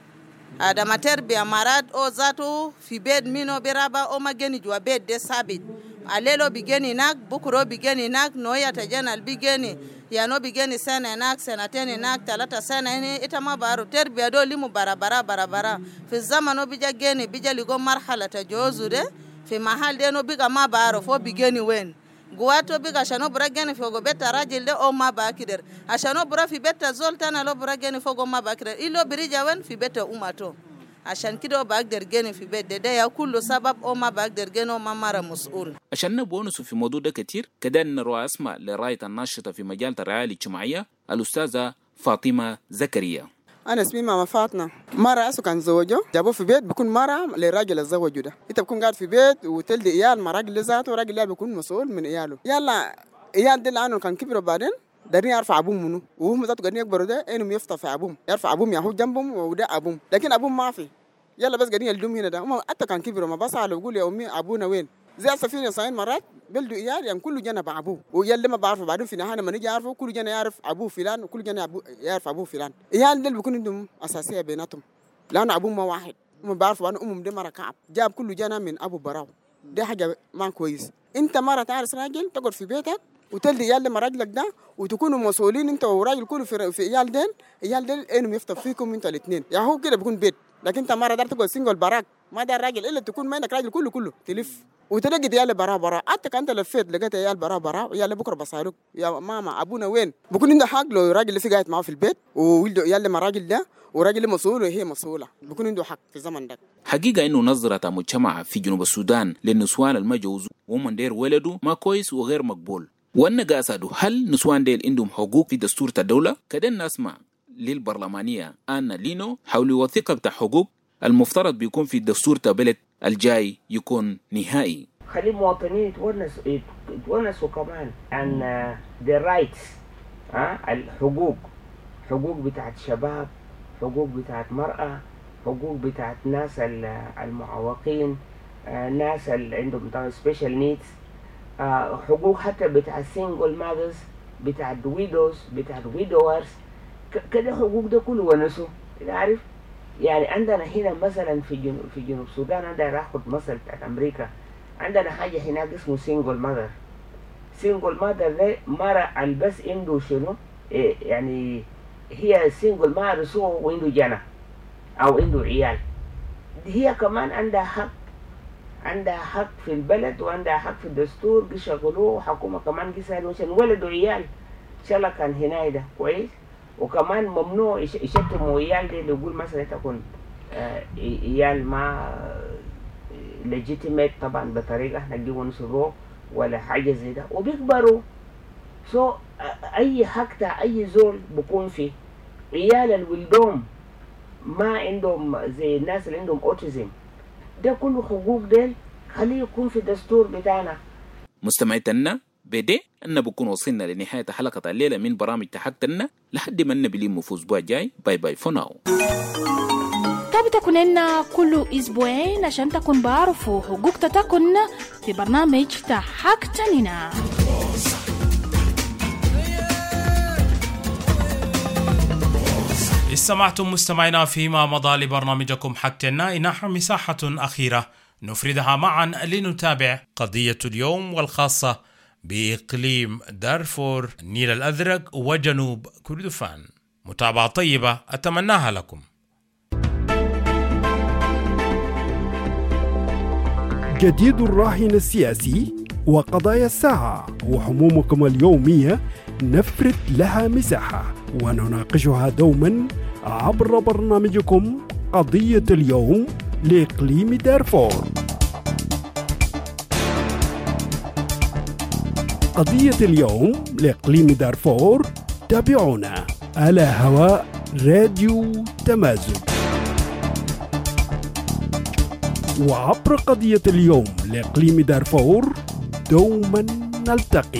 adama terbiya marat o zato fi bed mino beraba o mageni jwa bed de sabit alelo bigeni nak bukuro bigeni nak noya tajanal bigeni ya no bigeni sana nak sana teni nak talata sana ni itama baro terbiya do limu barabara barabara fi zamano bija geni bija ligo marhala tajozu de fi mahal de no biga ma baro fo bigeni wen guato biga shano bura geni fogo beta rajil de o ma bakider ashano bura fi beta zoltana lo bura geni fogo ma bakider ilo birija wen fi beta umato عشان كده بقدر جاني في بيت ده يا كله سبب أو ما بقدر جاني وما مرة مسؤول. عشان نبونس في موضوع ده كتير كده نروح اسمع لراية الناشطة في مجال الرعاية الاجتماعية الأستاذة فاطمة زكريا. أنا اسمي ماما فاطمة. مرة أسو كان زوجه جابوه في بيت بيكون مرة لراجل الزوج ده. أنت بكون قاعد في بيت وتلدي إيال مع راجل ذاته وراجل ده بيكون مسؤول من إياله. يلا إيال ده لأنه كان كبر بعدين. دارين يرفع أبوهم منه وهم ذاته قاعدين يكبروا ده إنهم يفطر في أبوهم يرفع أبوهم يهود جنبهم وده أبوهم لكن أبوهم ما في يلا بس قاعدين يلدوم هنا ده هم حتى كان كبروا ما بس على يقول يا أمي أبونا وين زي السفينة صاين مرات بلدوا إيال يعني كل جنا بأبوه ويلا ما بعرفه بعدين في نهاية ما نيجي يعرفوا كل جنا يعرف أبوه فلان وكل جنا أبو يعرف أبوه فلان إيال ده بيكون عندهم أساسية بيناتهم لأن أبوهم ما واحد هم بعرفوا أنا أمهم ده مرة كعب جاب كل جنا من أبو براو ده حاجة ما كويس أنت مرة تعرف راجل تقعد في بيتك وتلدي عيال دي مراجلك ده وتكونوا مسؤولين انت وراجل كله في في عيال دين عيال دين انهم يفطر فيكم انت الاثنين يا هو كده بيكون بيت. لكن انت مره دار تقعد سنجل براك ما دار راجل الا تكون ما عندك راجل كله كله تلف وتلاقي عيال برا برا. حتى كان انت لفيت لقيت عيال برا برا عيال بكره بصاروك يا ماما ابونا وين بكون عنده حق لو الراجل اللي في قاعد معاه في البيت وولده عيال مراجل ده وراجل مسؤول وهي مسؤوله بكون عنده حق في الزمن ده. حقيقة إنه نظرة مجتمع في جنوب السودان للنسوان المجوز ومن دير ولده ما كويس وغير مقبول. وأن قاسدوا هل نسوان ديل عندهم حقوق في دستور الدولة؟ كدن نسمع للبرلمانية آنا لينو حول وثيقة بتاع حقوق المفترض بيكون في الدستور تبلد الجاي يكون نهائي. خلي المواطنين يتونسوا يتونسوا كمان عن the rights ها الحقوق حقوق بتاعت شباب حقوق بتاعت مرأة حقوق بتاعت ناس المعوقين ناس اللي عندهم special needs حقوق حتى بتاعت single mothers بتاعت widows بتاعت widowers كده حقوق ده كله ونسوا عارف يعني. عندنا هنا مثلا في جنوب في جنوب السودان عندنا اخذ مثل بتاعت امريكا عندنا حاجه هناك اسمه single mother. single mother ده مرة البس عنده شنو إيه يعني هي single mother سو وعنده جنة او عنده عيال هي كمان عندها حق عندها حق في البلد وعندها حق في الدستور يشغلوه وحكومة كمان يسألوا عشان ولدوا عيال ان شاء الله كان هنا ده كويس. وكمان ممنوع يشتموا عيال دي اللي يقول مثلا تكون عيال ما legitimate طبعا بطريقة احنا نجيبوا نصروه ولا حاجة زي ده وبيكبروا. سو so, اي حق تاع اي زول بكون فيه عيال الولدوم ما عندهم زي الناس اللي عندهم اوتيزم ده كله حقوق ديل خليه يكون في الدستور بتاعنا. مستمعيتنا بدي أن بكون وصلنا لنهاية حلقة الليلة من برامج تحكتنا لحد ما نبليم في أسبوع جاي. باي باي فناو. طب تكوننا كل أسبوعين عشان تكون بعرفوا حقوق تكون في برنامج تحكتنا. استمعتم مستمعينا فيما مضى لبرنامجكم حكتنا. إنها مساحة أخيرة نفردها معا لنتابع قضية اليوم والخاصة بإقليم دارفور النيل الأزرق وجنوب كردفان. متابعة طيبة أتمناها لكم. جديد الراهن السياسي وقضايا الساعة وحمومكم اليومية نفرد لها مساحة ونناقشها دوما عبر برنامجكم قضية اليوم لإقليم دارفور. قضية اليوم لإقليم دارفور تابعونا على هواء راديو تمازج وعبر قضية اليوم لإقليم دارفور دوما نلتقي.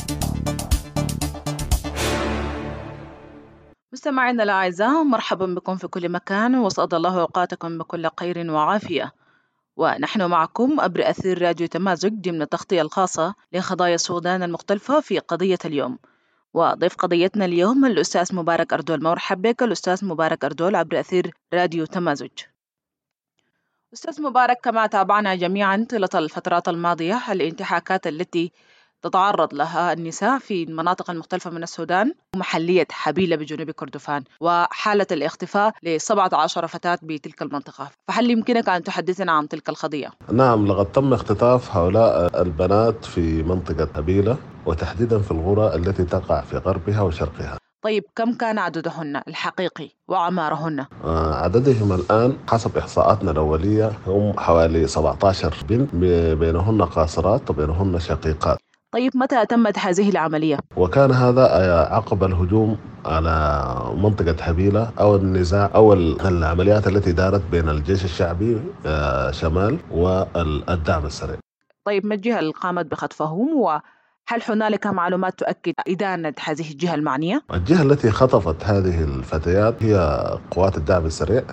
مستمعينا الأعزاء مرحبا بكم في كل مكان وسعد الله أوقاتكم بكل خير وعافية. ونحن معكم عبر أثير راديو تمازج ضمن التغطية الخاصة لقضايا السودان المختلفة في قضية اليوم. وضيف قضيتنا اليوم الأستاذ مبارك أردول. مرحبا بك الأستاذ مبارك أردول عبر أثير راديو تمازج. أستاذ مبارك، كما تابعنا جميعا طيلة الفترات الماضية الانتهاكات التي تتعرض لها النساء في المناطق المختلفة من السودان ومحلية حبيلة بجنوب كردفان وحالة الاختفاء لسبعة عشر فتاة بتلك المنطقة، فهل يمكنك أن تحدثنا عن تلك القضية؟ نعم، لقد تم اختطاف هؤلاء البنات في منطقة حبيلة وتحديدا في الغرة التي تقع في غربها وشرقها. طيب كم كان عددهن الحقيقي وأعمارهن؟ آه عددهم الآن حسب إحصاءاتنا الأولية هم حوالي سبعة عشر بنت، بينهن قاصرات وبينهن شقيقات. طيب متى تمت هذه العملية؟ وكان هذا عقب الهجوم على منطقة حبيلة أو النزاع أو العمليات التي دارت بين الجيش الشعبي شمال والدعم السريع. طيب ما الجهة اللي قامت بخطفهم وهل هنالك معلومات تؤكد إدانة هذه الجهة المعنية؟ الجهة التي خطفت هذه الفتيات هي قوات الدعم السريع،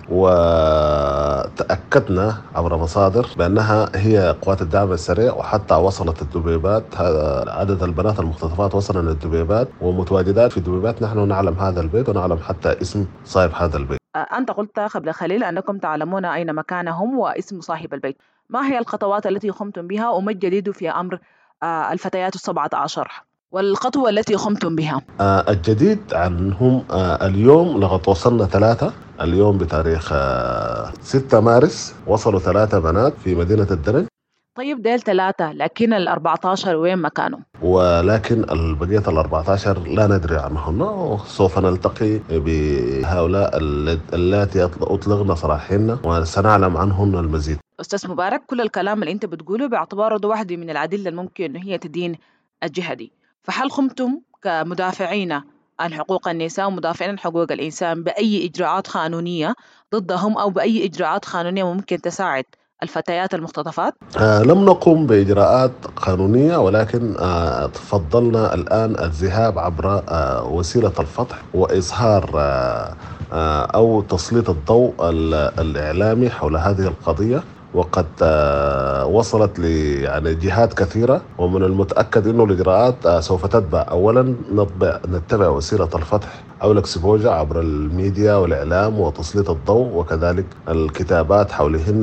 وتأكدنا عبر مصادر بأنها هي قوات الدعم السريع، وحتى وصلت الدبيبات، عدد البنات المختطفات وصل للدبيبات ومتواجدات في الدبيبات. نحن نعلم هذا البيت ونعلم حتى اسم صاحب هذا البيت. أنت قلت قبل قليل أنكم تعلمون أين مكانهم واسم صاحب البيت، ما هي الخطوات التي قمتم بها وما الجديد في أمر الفتيات السبعة عشر؟ والخطوة التي قمتم بها؟ آه الجديد عنهم آه اليوم لقد وصلنا ثلاثة. اليوم بتاريخ آه ستة مارس وصلوا ثلاثة بنات في مدينة الدرج. طيب ديل ثلاثة، لكن الأربعة عشر وين مكانهم؟ ولكن البقية الأربعة عشر لا ندري عنهن، وسوف نلتقي بهؤلاء اللاتي أطلقنا سراحهن وسنعلم عنهن المزيد. أستاذ مبارك، كل الكلام اللي أنت بتقوله باعتباره ده واحدة من الأدلة الممكن هي تدين الجهة دي، فهل قمتم كمدافعين عن حقوق النساء ومدافعين عن حقوق الإنسان بأي إجراءات قانونية ضدهم أو بأي إجراءات قانونية ممكن تساعد الفتيات المختطفات؟ آه لم نقم بإجراءات قانونية، ولكن آه تفضلنا الآن الذهاب عبر آه وسيلة الفضح وإظهار آه آه أو تسليط الضوء الإعلامي حول هذه القضية. وقد آه وصلت ل يعني جهات كثيرة، ومن المتأكد أنه الإجراءات آه سوف تتبع. أولا نتبع, نتبع وسيلة الفتح أو الإكسبوجة عبر الميديا والإعلام وتسليط الضوء، وكذلك الكتابات حولهن،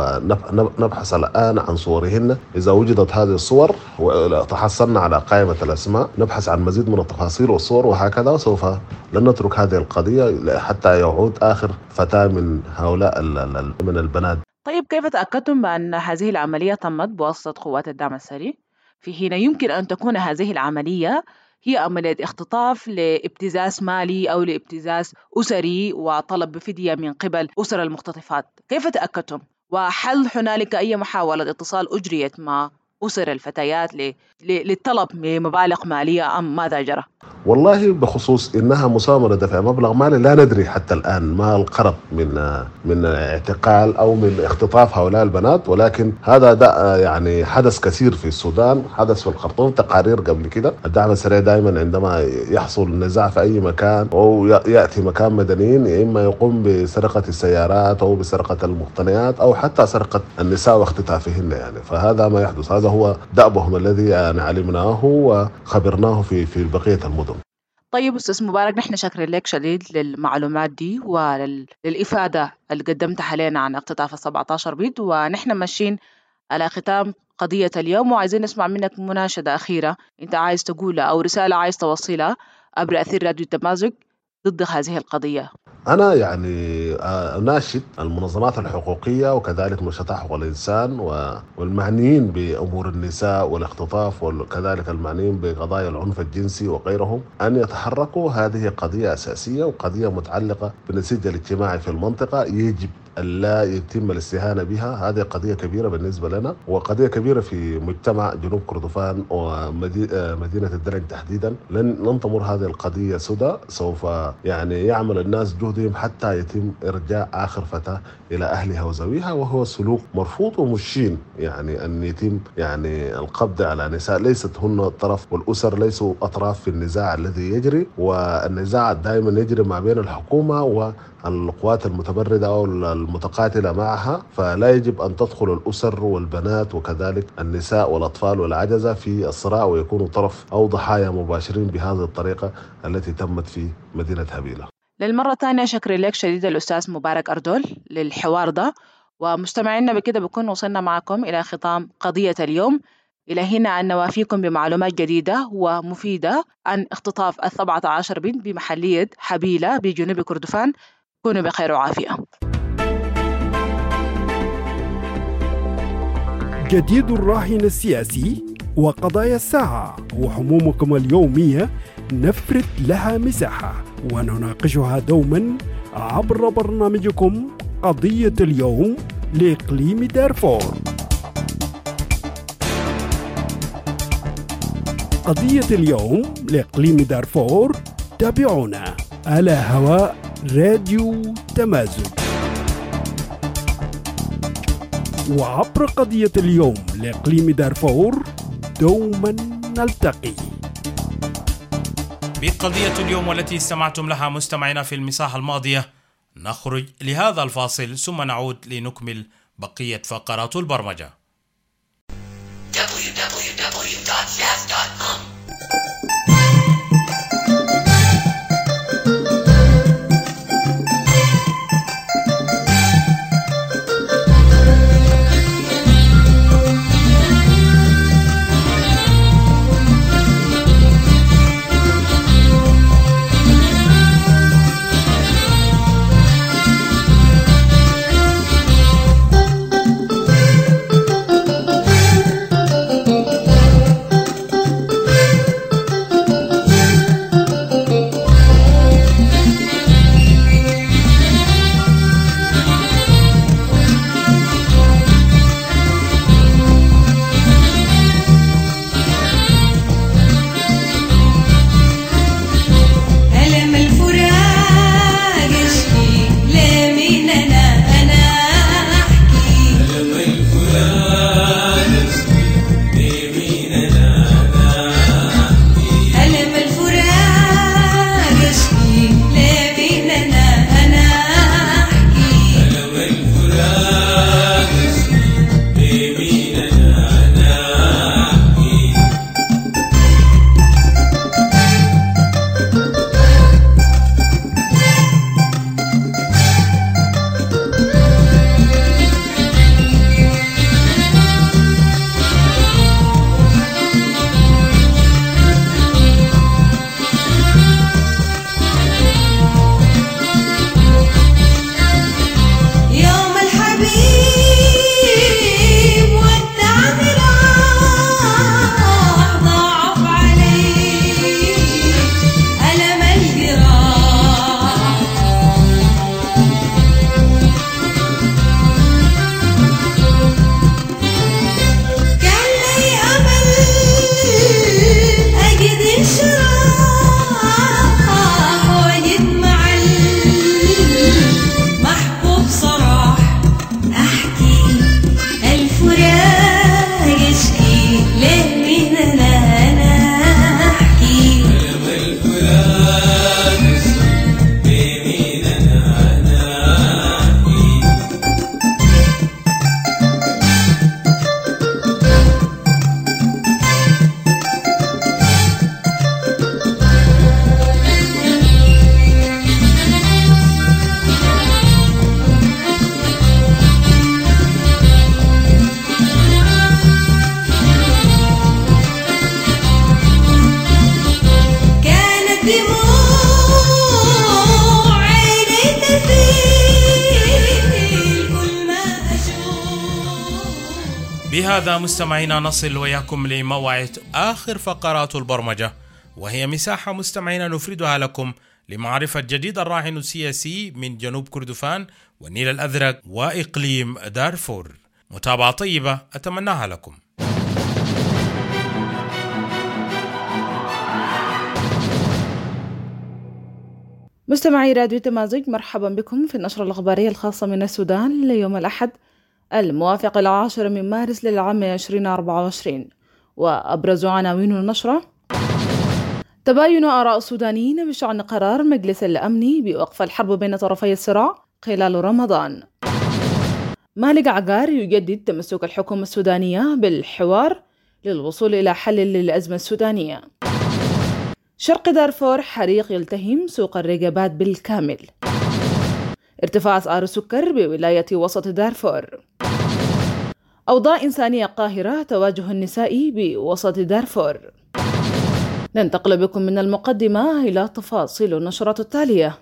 ونبحث الآن عن صورهن. إذا وجدت هذه الصور وتحصلنا على قائمة الأسماء نبحث عن مزيد من التفاصيل والصور، وهكذا سوف لن نترك هذه القضية حتى يعود آخر فتاة من هؤلاء من البنات. طيب كيف تأكدتم بأن هذه العملية تمت بواسطة قوات الدعم السري، في حين يمكن أن تكون هذه العملية هي عملية اختطاف لابتزاز مالي أو لابتزاز أسري وطلب بفدية من قبل أسر المختطفات؟ كيف تأكدتم؟ وهل هنالك أي محاولة اتصال أجريت مع أسر الفتيات للطلب بمبالغ مالية أم ماذا جرى؟ والله بخصوص إنها مساومة دفع مبلغ مالي لا ندري حتى الآن ما القرب من من اعتقال أو من اختطاف هؤلاء البنات، ولكن هذا ده يعني حدث كثير في السودان، حدث في الخرطوم، تقارير قبل كده. الدعم السريع دائما عندما يحصل نزاع في أي مكان أو يأتي مكان مدنيين، يا إما يقوم بسرقة السيارات أو بسرقة المقتنيات أو حتى سرقة النساء واختطافهن يعني. فهذا ما يحدث، هذا هو دأبهم الذي يعني علمناه وخبرناه في في بقية المدن. طيب أستاذ مبارك، نحن شاكرين لك شديد للمعلومات دي وللإفادة اللي قدمتها لنا عن اختطاف السبعة عشر بيت، ونحن ماشيين على ختام قضية اليوم وعايزين نسمع منك مناشدة أخيرة أنت عايز تقولها أو رسالة عايز توصلها عبر أثير راديو التمازج ضد هذه القضية. أنا يعني أناشد المنظمات الحقوقية وكذلك منشطات حقوق الإنسان والمعنيين بأمور النساء والاختطاف، وكذلك المعنيين بقضايا العنف الجنسي وغيرهم أن يتحركوا. هذه قضية أساسية وقضية متعلقة بالنسيج الاجتماعي في المنطقة، يجب ألا يتم الاستهانة بها. هذه قضية كبيرة بالنسبة لنا وقضية كبيرة في مجتمع جنوب كردفان ومدينة الدرج تحديدا. لن ننتظر هذه القضية سدى، سوف يعني يعمل الناس جهدهم حتى يتم إرجاع آخر فتاة إلى أهلها وزويها، وهو سلوك مرفوض ومشين. يعني أن يتم يعني القبض على نساء ليست هن طرف، والأسر ليسوا أطراف في النزاع الذي يجري، والنزاع دائما يجري ما بين الحكومة والقوات المتمردة أو المتقاتلة معها. فلا يجب أن تدخل الأسر والبنات وكذلك النساء والأطفال والعجزة في الصراع ويكونوا طرف أو ضحايا مباشرين بهذه الطريقة التي تمت في مدينة هبيلة. للمرة الثانية شكرا لك شديد الأستاذ مبارك أردول للحوار ده، ومستمعينا بكده بكون وصلنا معكم إلى ختام قضية اليوم. إلى هنا أن نوافيكم بمعلومات جديدة ومفيدة عن اختطاف السبعة عشر بنت بمحلية حبيلة بجنوب كردفان. كونوا بخير وعافية. جديد الراهن السياسي وقضايا الساعة وهمومكم اليومية نفرد لها مساحة ونناقشها دوما عبر برنامجكم قضية اليوم لإقليم دارفور. قضية اليوم لإقليم دارفور تابعونا على هواء راديو تمازج، وعبر قضية اليوم لإقليم دارفور دوما نلتقي. بقضية اليوم والتي استمعتم لها مستمعينا في المساحة الماضية نخرج لهذا الفاصل ثم نعود لنكمل بقية فقرات البرمجة. دبليو دبليو دبليو دوت زاف دوت كوم بهذا مستمعينا نصل وياكم لموعد آخر فقرات البرمجة، وهي مساحة مستمعينا نفردها لكم لمعرفة جديد الراهن السياسي من جنوب كردفان والنيل الأزرق وإقليم دارفور. متابعة طيبة أتمناها لكم. مستمعي راديو تمازج، مرحبا بكم في النشرة الأخبارية الخاصة من السودان ليوم الأحد الموافق العاشر من مارس للعام عشرين أربعة وعشرين. وأبرز عناوين النشرة: تباين آراء السودانيين بشأن قرار مجلس الأمن بوقف الحرب بين طرفي الصراع خلال رمضان. مالك عقار يجدد تمسك الحكومة السودانية بالحوار للوصول إلى حل للأزمة السودانية. شرق دارفور حريق يلتهم سوق الرقابات بالكامل. ارتفاع أسعار السكر بولاية وسط دارفور. أوضاع إنسانية قاهرة، تواجه النساء بوسط دارفور. ننتقل بكم من المقدمة إلى تفاصيل النشرات التالية.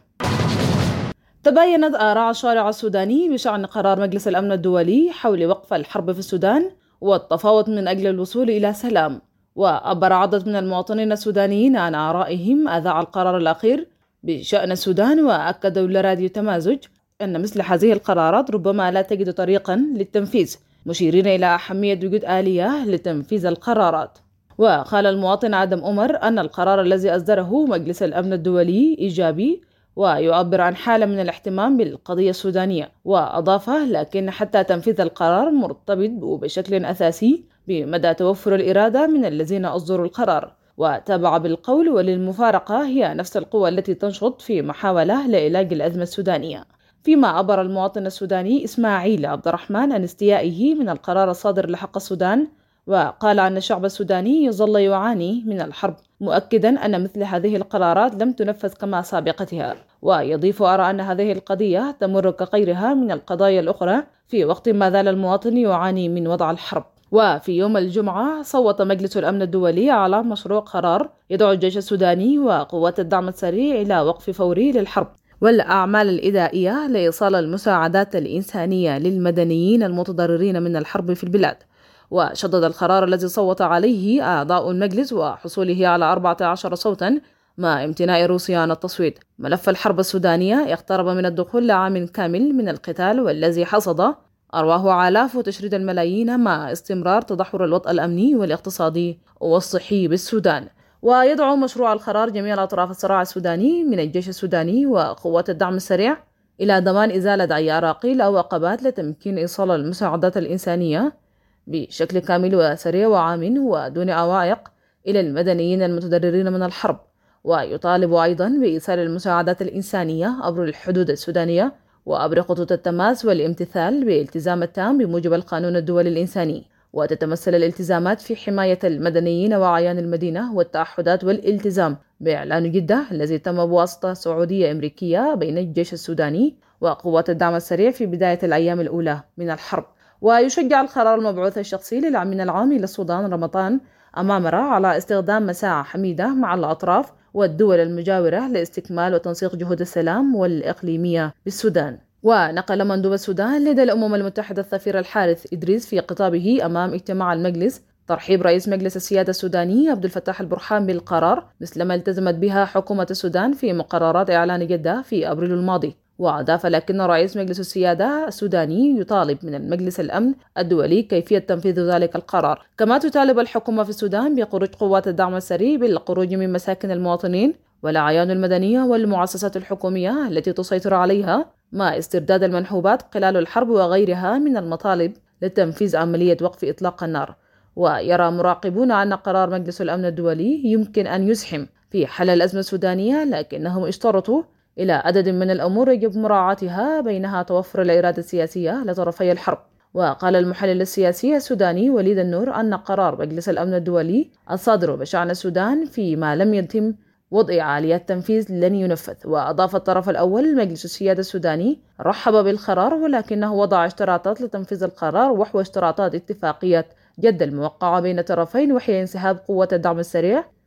تباينت آراء الشارع السوداني بشأن قرار مجلس الأمن الدولي حول وقف الحرب في السودان والتفاوض من أجل الوصول إلى سلام. وعبر عدد من المواطنين السودانيين عن آرائهم أذاع القرار الأخير بشأن السودان، وأكدوا لراديو تمازج أن مثل هذه القرارات ربما لا تجد طريقا للتنفيذ، مشيرين إلى أهمية وجود آلية لتنفيذ القرارات. وقال المواطن آدم عمر أن القرار الذي أصدره مجلس الأمن الدولي إيجابي ويعبر عن حالة من الاهتمام بالقضية السودانية. وأضاف: لكن حتى تنفيذ القرار مرتبط بشكل أساسي بمدى توفر الإرادة من الذين أصدروا القرار. وتابع بالقول: وللمفارقة هي نفس القوى التي تنشط في محاولة لعلاج الأزمة السودانية. فيما عبر المواطن السوداني إسماعيل عبد الرحمن عن استيائه من القرار الصادر لحق السودان، وقال أن الشعب السوداني يظل يعاني من الحرب، مؤكدا أن مثل هذه القرارات لم تنفذ كما سابقتها. ويضيف: أرى أن هذه القضية تمر كغيرها من القضايا الأخرى في وقت ما زال المواطن يعاني من وضع الحرب. وفي يوم الجمعة صوت مجلس الأمن الدولي على مشروع قرار يدعو الجيش السوداني وقوات الدعم السريع إلى وقف فوري للحرب والأعمال الإدارية لإيصال المساعدات الإنسانية للمدنيين المتضررين من الحرب في البلاد. وشدد القرار الذي صوت عليه أعضاء المجلس وحصوله على أربعة عشر صوتا مع امتناع روسيا عن التصويت ملف الحرب السودانية يقترب من الدخول لعام كامل من القتال، والذي حصد أرواح آلاف وتشريد الملايين مع استمرار تدهور الوضع الأمني والاقتصادي والصحي بالسودان. ويدعو مشروع القرار جميع أطراف الصراع السوداني من الجيش السوداني وقوات الدعم السريع إلى ضمان إزالة أي عراقيل أو عقبات لتمكين إيصال المساعدات الإنسانية بشكل كامل وسريع وعام ودون عوائق إلى المدنيين المتضررين من الحرب. ويطالب أيضا بإيصال المساعدات الإنسانية عبر الحدود السودانية وعبر خطوط التماس والامتثال بالالتزام التام بموجب القانون الدولي الإنساني. وتتمثل الالتزامات في حماية المدنيين وأعيان المدينة والتعهدات والالتزام بإعلان جدة الذي تم بواسطة سعودية أمريكية بين الجيش السوداني وقوات الدعم السريع في بداية الأيام الأولى من الحرب. ويشجع القرار المبعوث الشخصي للأمين العام للسودان رمضان أمامرة على استخدام مساعة حميدة مع الأطراف والدول المجاورة لاستكمال وتنسيق جهود السلام والإقليمية بالسودان. ونقل مندوب السودان لدى الأمم المتحدة السفير الحارث إدريس في خطابه أمام اجتماع المجلس ترحيب رئيس مجلس السيادة السوداني عبد الفتاح البرهان بالقرار مثلما التزمت بها حكومة السودان في مقررات إعلان جدة في أبريل الماضي. وأضاف: لكن رئيس مجلس السيادة السوداني يطالب من المجلس الأمن الدولي كيفية تنفيذ ذلك القرار. كما تطالب الحكومة في السودان بخروج قوات الدعم السريع بالخروج من مساكن المواطنين والأعيان المدنية والمؤسسات الحكومية التي تسيطر عليها، مع استرداد المنحوبات خلال الحرب وغيرها من المطالب لتنفيذ عملية وقف إطلاق النار. ويرى مراقبون أن قرار مجلس الأمن الدولي يمكن أن يسهم في حل الأزمة السودانية، لكنهم اشترطوا إلى عدد من الأمور يجب مراعاتها بينها توفر الإرادة السياسية لطرفي الحرب. وقال المحلل السياسي السوداني وليد النور أن قرار مجلس الأمن الدولي الصادر بشأن السودان فيما لم يتم وضع آليات تنفيذ لن ينفذ. وأضاف الطرف الأول مجلس السيادة السوداني رحب بالقرار، ولكنه وضع اشتراطات لتنفيذ القرار وحو اشتراطات اتفاقية جدة الموقعة بين الطرفين، وهي انسحاب قوة الدعم السريع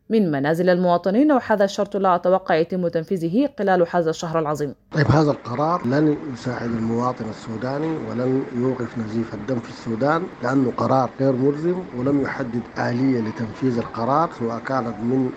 من منازل المواطنين، وهذا الشرط لا أتوقع يتم تنفيذه خلال هذا الشهر العظيم. طيب هذا القرار لن يساعد المواطن السوداني ولن يوقف نزيف الدم في السودان، لأنه قرار غير ملزم ولم يحدد آلية لتنفيذ القرار، سواء كانت من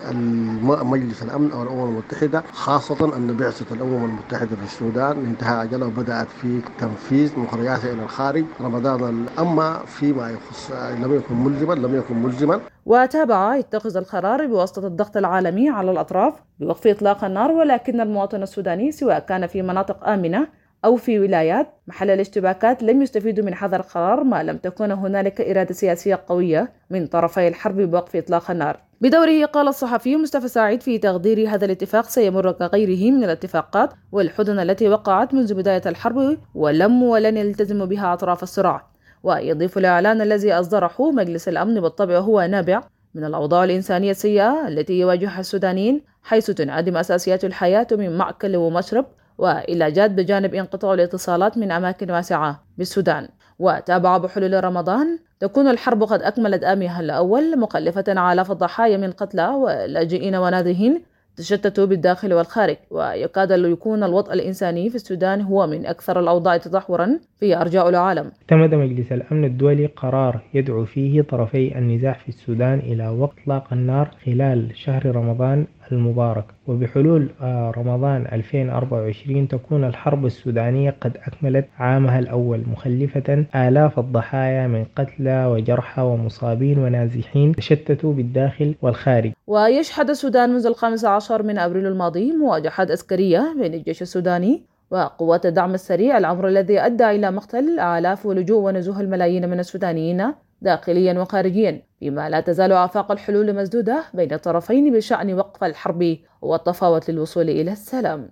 مجلس الأمن أو الأمم المتحدة، خاصة أن بعثة الأمم المتحدة في السودان انتهى أجلها وبدأت في تنفيذ مخرجاتها إلى الخارج رمضان. أما فيما يخص لم يكن ملزما لم يكن ملزما. وتابع اتخذ القرار بواسطة الضغط العالمي على الأطراف بوقف إطلاق النار، ولكن المواطن السوداني سواء كان في مناطق آمنة أو في ولايات محل الاشتباكات لم يستفيدوا من هذا القرار ما لم تكن هنالك إرادة سياسية قوية من طرفي الحرب بوقف إطلاق النار. بدوره قال الصحفي مصطفى سعيد في تقدير هذا الاتفاق سيمر كغيره من الاتفاقات والحدن التي وقعت منذ بداية الحرب ولم ولن يلتزم بها أطراف الصراع. ويضيف الإعلان الذي أصدره مجلس الأمن بالطبع هو نابع من الأوضاع الإنسانية السيئة التي يواجهها السودانيين، حيث تنعدم أساسيات الحياة من مأكل ومشرب وعلاجات، بجانب انقطاع الاتصالات من أماكن واسعة بالسودان. وتابع بحلول رمضان تكون الحرب قد أكملت آمها الأول، مكلفة آلاف الضحايا من قتلى ولاجئين ونازحين تشتتوا بالداخل والخارج، ويكاد يكون الوضع الإنساني في السودان هو من أكثر الأوضاع تدهورا في أرجاء العالم. اعتمد مجلس الأمن الدولي قرار يدعو فيه طرفي النزاع في السودان إلى وقف إطلاق النار خلال شهر رمضان المبارك، وبحلول رمضان ألفين وأربعة وعشرين تكون الحرب السودانية قد أكملت عامها الأول، مخلفة آلاف الضحايا من قتلى وجرحى ومصابين ونازحين تشتتوا بالداخل والخارج. ويشهد السودان منذ الخامس عشر من أبريل الماضي مواجهات عسكرية بين الجيش السوداني وقوات الدعم السريع، الأمر الذي أدى إلى مقتل آلاف ولجوء ونزوح الملايين من السودانيين داخليا وخارجيا، فيما لا تزال آفاق الحلول مسدودة بين الطرفين بشأن وقف الحرب والتفاوض للوصول إلى السلام.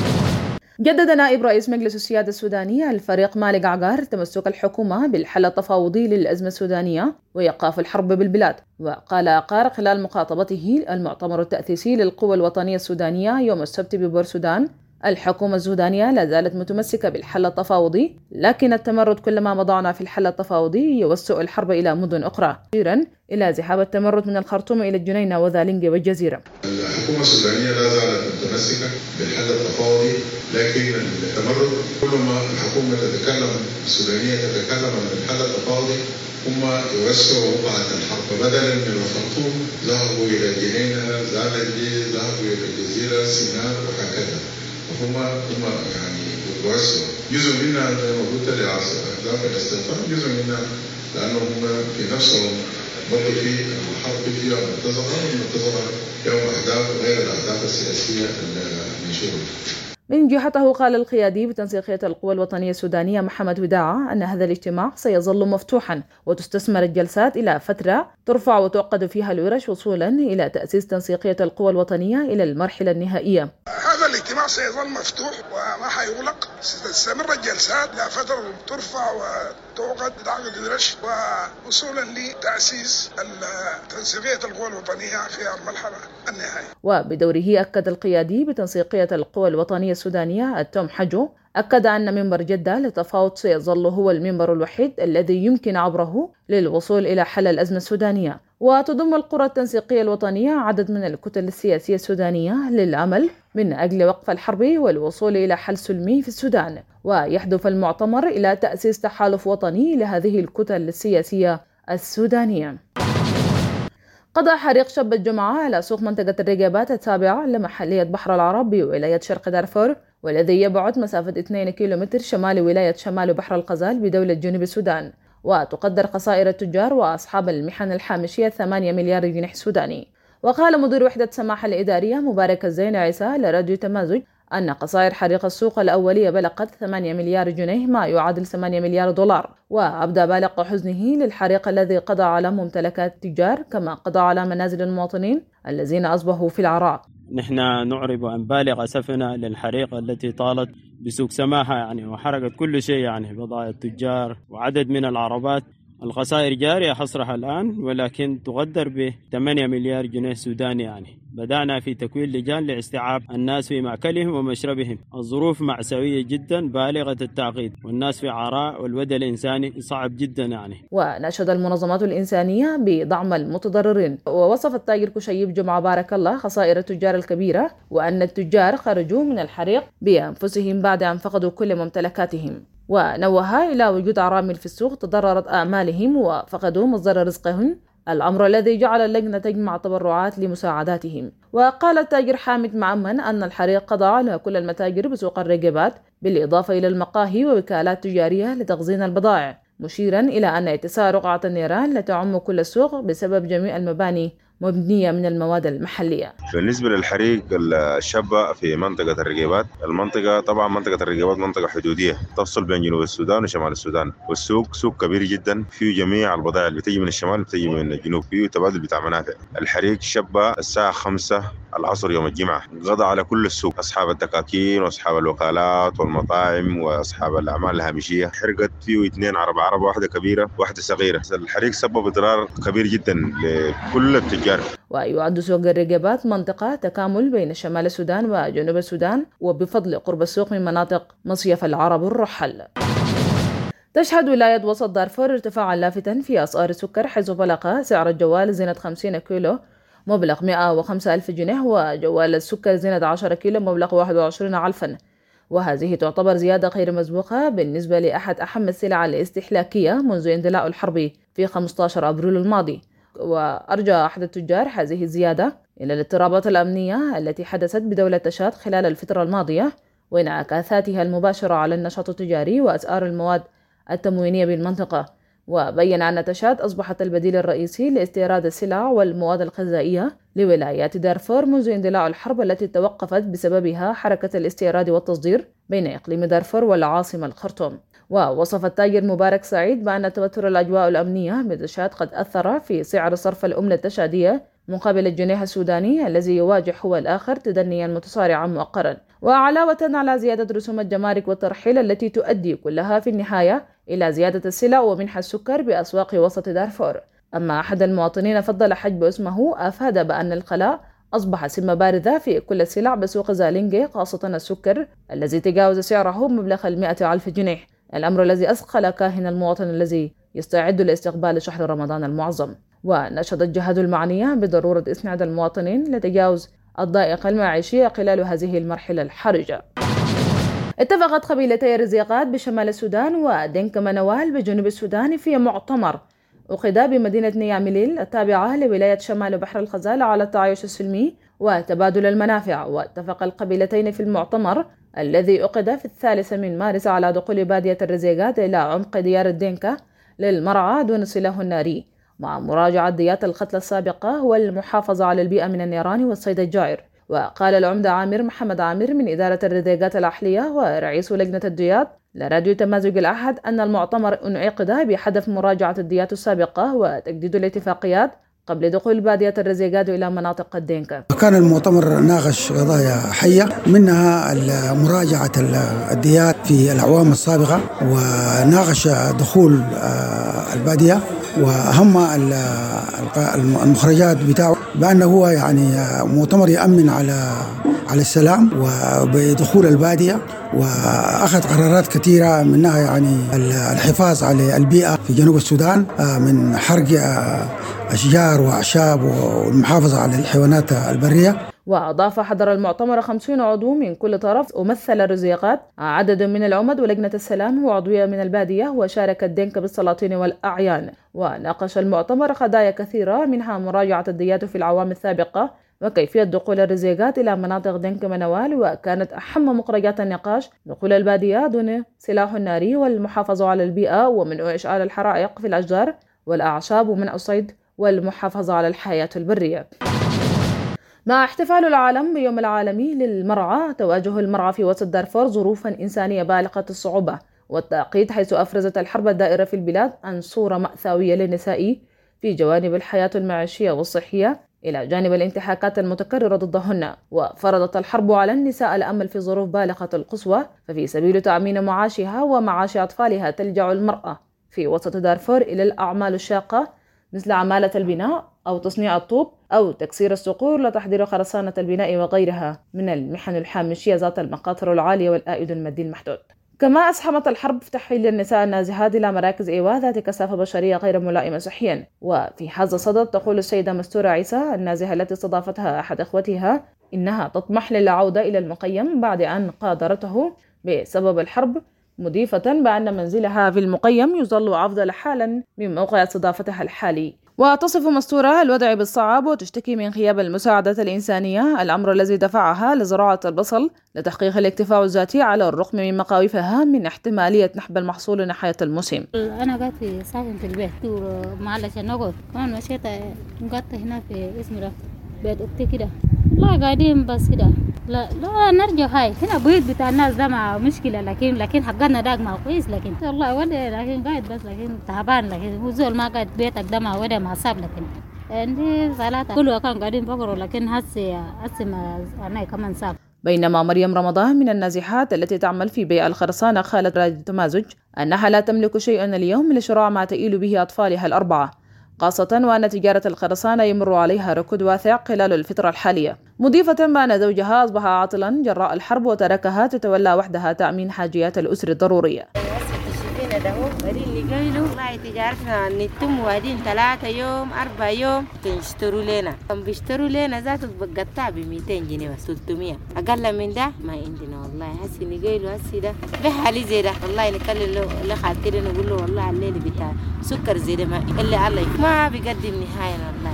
جدد نائب رئيس مجلس السيادة السوداني الفريق مالك عقار تمسك الحكومة بالحل التفاوضي للأزمة السودانية وإيقاف الحرب بالبلاد. وقال عقار خلال مخاطبته المؤتمر التأسيسي للقوى الوطنية السودانية يوم السبت ببور السودان: الحكومة السودانية لا زالت متمسكة بالحل التفاوضي، لكن التمرد كلما مضعنا في الحل التفاوضي يوسع الحرب إلى مدن أخرى، مشيرا إلى ذهاب التمرد من الخرطوم إلى الجنينة وذالنجة والجزيرة. الحكومة السودانية لا زالت متمسكة بالحل التفاوضي، لكن التمرد كلما الحكومة تتكلم السودانية تتكلم عن الحل التفاوضي هم يوسعوا وقعة الحرب، بدلا من الخرطوم ذهبوا إلى الجنينة، زالنجة، ذهبوا إلى الجزيرة، سيناء وهكذا. هم هم يعني يوسعوا جزء منها زي ما قلت لأهداف الاستقرار، جزء منها لأنه هم في نفسهم برضه في الحرب فيها منتظرة ومنتظرة يوم أهداف غير الأهداف السياسية المنشورة. من جهته قال القيادي بتنسيقية القوى الوطنية السودانية محمد وداعة أن هذا الاجتماع سيظل مفتوحا وتستثمر الجلسات إلى فترة ترفع وتعقد فيها الورش وصولا إلى تأسيس تنسيقية القوى الوطنية إلى المرحلة النهائية. هذا الاجتماع سيظل مفتوح وما حيغلق، ستستمر الجلسات إلى فترة ترفع وتعقد تعقد الورش ووصولا لتأسيس تنسيقية القوى الوطنية في المرحلة النهائية. وبدوره أكد القيادي بتنسيقية القوى الوطنية السودانية التوم حجو أكد أن منبر جدة للتفاوض سيظل هو المنبر الوحيد الذي يمكن عبره للوصول إلى حل الأزمة السودانية. وتضم القرى التنسيقية الوطنية عدد من الكتل السياسية السودانية للعمل من أجل وقف الحرب والوصول إلى حل سلمي في السودان، ويهدف المؤتمر إلى تأسيس تحالف وطني لهذه الكتل السياسية السودانية. قضى حريق شب الجمعة على سوق منطقة الرقابات التابعة لمحلية بحر العرب بولاية شرق دارفور، والذي يبعد مسافة اثنين كيلومتر شمال ولاية شمال بحر الغزال بدولة جنوب السودان. وتقدر خسائر التجار وأصحاب المحن الحامشية ثمانية مليار جنيه سوداني. وقال مدير وحدة السماحة الإدارية مبارك الزين عيسى لراديو تمازج أن خسائر حريق السوق الأولية بلغت ثمانية مليار جنيه ما يعادل ثمانية مليار دولار. وأبدى بالغ حزنه للحريق الذي قضى على ممتلكات التجار كما قضى على منازل المواطنين الذين أصبحوا في العراء. نحن نعرب عن بالغ أسفنا للحريقة التي طالت بسوق سماحة يعني وحرقت كل شيء يعني بضائع التجار وعدد من العربات. الخسائر جارية حصرها الآن ولكن تقدر ب ثمانية مليار جنيه سوداني يعني. بدأنا في تكوين لجان لاستيعاب الناس في مأكلهم ومشربهم. الظروف مأساوية جدا بالغة التعقيد، والناس في عراء والوضع الإنساني صعب جدا يعني. ونشد المنظمات الإنسانية بدعم المتضررين. ووصف التاجر كشيب جمعة بارك الله خسائر التجار الكبيرة، وأن التجار خرجوا من الحريق بأنفسهم بعد أن فقدوا كل ممتلكاتهم. ونوه إلى وجود عرامل في السوق تضررت آمالهم وفقدوا مصدر رزقهم، الأمر الذي جعل اللجنة تجمع تبرعات لمساعداتهم. وقال التاجر حامد معمن أن الحريق قضى على كل المتاجر بسوق الرقبات، بالإضافة إلى المقاهي ووكالات تجارية لتخزين البضائع، مشيرا إلى أن اتساع رقعة النيران لا تعم كل السوق بسبب جميع المباني مبنية من المواد المحلية. بالنسبة للحريق الشابة في منطقة الرقيبات، المنطقة طبعا منطقة الرقيبات منطقة حدودية تفصل بين جنوب السودان وشمال السودان، والسوق سوق كبير جدا فيه جميع البضائع اللي بتجي من الشمال بتجي من الجنوب، فيه تبادل بتاع منافع. الحريق شابة الساعة خمسة العصر يوم الجمعة، قضى على كل السوق، أصحاب الدكاكين وأصحاب الوكالات والمطاعم وأصحاب الأعمال الهامشية. حرقت فيه اثنين عربة عربة، واحدة كبيرة واحدة صغيرة. الحريق سبب إضرار كبير جدا لكل التجار. ويعد سوق الرقيبات منطقة تكامل بين شمال السودان وجنوب السودان، وبفضل قرب السوق من مناطق مصيف العرب الرحل. تشهد ولاية وسط دارفور ارتفاعا لافتا في أسعار السكر، حيث بلغ سعر الجوال زينة خمسين كيلو مبلغ مئة وخمسة ألف جنيه، وجوال السكر زينة عشرة كيلو مبلغ واحد وعشرين ألفا. وهذه تعتبر زيادة غير مسبوقة بالنسبة لأحد أهم السلع الاستهلاكية منذ اندلاع الحرب في خمسة عشر أبريل الماضي. وأرجى أحد التجار هذه الزيادة إلى الاضطرابات الأمنية التي حدثت بدولة تشاد خلال الفترة الماضية، وانعكاساتها المباشرة على النشاط التجاري وأسعار المواد التموينية بالمنطقة. وبين أن تشاد أصبحت البديل الرئيسي لاستيراد السلع والمواد الغذائية لولايات دارفور منذ اندلاع الحرب التي توقفت بسببها حركة الاستيراد والتصدير بين إقليم دارفور والعاصمة الخرطوم. ووصف التاجر مبارك سعيد بأن توتر الأجواء الأمنية بتشاد قد أثر في سعر صرف العملة التشادية مقابل الجنيه السوداني الذي يواجه هو الآخر تدنيا متسارعا مؤخرا، وعلاوة على زيادة رسوم الجمارك والترحيل التي تؤدي كلها في النهاية إلى زيادة السلع ومنح السكر بأسواق وسط دارفور. أما أحد المواطنين فضل حجب اسمه أفاد بأن الخلاء أصبح سمة باردة في كل السلع بسوق زالينجي، خاصة السكر الذي تجاوز سعره مبلغ المئة ألف جنيه، الأمر الذي أثقل كاهن المواطن الذي يستعد لاستقبال شهر رمضان المعظم. ونشد الجهات المعنية بضرورة إسناد المواطنين لتجاوز الضائقة المعيشية خلال هذه المرحلة الحرجة. اتفقت قبيلتي الرزيقات بشمال السودان ودنك منوال بجنوب السودان في مؤتمر عقد بمدينة نيامليل التابعة لولاية شمال بحر الغزال على التعايش السلمي وتبادل المنافع. واتفق القبيلتين في المؤتمر الذي عقد في الثالث من مارس على دخول بادية الرزيقات إلى عمق ديار الدنكة للمرعى دون السلاح الناري، مع مراجعة ديات القتلى السابقة والمحافظة على البيئة من النيران والصيد الجائر. وقال العمدة عامر محمد عامر من إدارة الرزيقات الأحلية ورئيس لجنة الديات لراديو تمازج الأحد أن المؤتمر انعقد بهدف مراجعة الديات السابقة وتجديد الاتفاقيات قبل دخول بادية الرزيقات إلى مناطق الدنكة. كان المؤتمر ناقش قضايا حية، منها مراجعة الديات في الأعوام السابقة، وناقش دخول البادية وأهم المخرجات بتاعه، بأنه هو يعني مؤتمر يأمن على على السلام وبدخول البادية، وأخذ قرارات كثيرة منها يعني الحفاظ على البيئة في جنوب السودان من حرق أشجار وأعشاب والمحافظة على الحيوانات البرية. وأضاف حضر المؤتمر خمسين عضو من كل طرف، ومثل الرزيقات عدد من العمد ولجنة السلام وعضوية من البادية، وشارك الدنك بالسلاطين والأعيان. وناقش المؤتمر قضايا كثيرة منها مراجعة الديات في العوام السابقة وكيفية دخول الرزيقات إلى مناطق دنك منوال، وكانت أهم مخرجات النقاش دخول البادية دون سلاح ناري والمحافظة على البيئة ومنع إشعال الحرائق في الأشجار والأعشاب ومنع الصيد والمحافظة على الحياة البرية. مع احتفال العالم بيوم العالمي للمرعى، تواجه المرعى في وسط دارفور ظروفا إنسانية بالغة الصعوبة والتعقيد، حيث أفرزت الحرب الدائرة في البلاد عن صورة مأساوية للنساء في جوانب الحياة المعيشية والصحية إلى جانب الانتهاكات المتكررة ضدهن. وفرضت الحرب على النساء الأمل في ظروف بالغة القسوة، ففي سبيل تأمين معاشها ومعاش أطفالها تلجأ المرأة في وسط دارفور إلى الأعمال الشاقة مثل عمالة البناء أو تصنيع الطوب أو تكسير الصقور لتحضير خرسانة البناء وغيرها من المحن الحامشية ذات المخاطر العالية والآئد المادي المحدود. كما أسهمت الحرب في تحويل النساء النازحات إلى مراكز إيواء ذات كثافة بشرية غير ملائمة صحيا. وفي هذا الصدد تقول السيدة مستورة عيسى النازحة التي استضافتها أحد إخوتها إنها تطمح للعودة إلى المقيم بعد أن قادرته بسبب الحرب، مضيفة بأن منزلها في المقيم يظل أفضل حالا من موقع استضافتها الحالي. وتصف مستورة الوضع بالصعب وتشتكي من غياب المساعدة الإنسانية، الأمر الذي دفعها لزراعة البصل لتحقيق الاكتفاء الذاتي على الرغم من مخاوفها من احتمالية نحب المحصول نهاية الموسم. أنا قاعد في ساكن في البيت معلش نقول كمان مشيت قعدت هنا في اسمه بيت أختي كده، لا قاعدين بس كده، لا لا نرجع هاي هنا بيت بتاع الناس ده مع مشكلة، لكن لكن حقنا داق ما كويس، لكن والله وده لكن قاعد بس لكن تعبان، لكن هو زول ما قاعد بيتك ده ما وده ما صاب، لكن عندي ثلاثة كله كان قاعدين بقروا، لكن هسي هسي ما أنا كمان صاب. بينما مريم رمضان من النازحات التي تعمل في بيع الخرسانة قالت راديو تمازج أنها لا تملك شيئا اليوم لشراء ما تئيل به أطفالها الأربعة، خاصة وأن تجارة الخرسانة يمر عليها ركود واثع خلال الفترة الحالية، مضيفة بأن زوجها أصبح عاطلا جراء الحرب وتركها تتولى وحدها تأمين حاجيات الأسرة الضرورية. ده هو بدين اللي قايله والله تجارتنا نتم وادين ثلاثة يوم أربعة يوم تشتروا لنا، هم بيشتروا لنا ذاته بقطع ب مئتين جنيه بس ثلاثمية، أقل من ده ما عندنا والله. هسي اللي قايله هسي ده بحالي زي ده والله نكلم له اللي خالتي نقول له والله الليل بتاع سكر زي ده ما اللي علي ما بيقدم نهاية والله.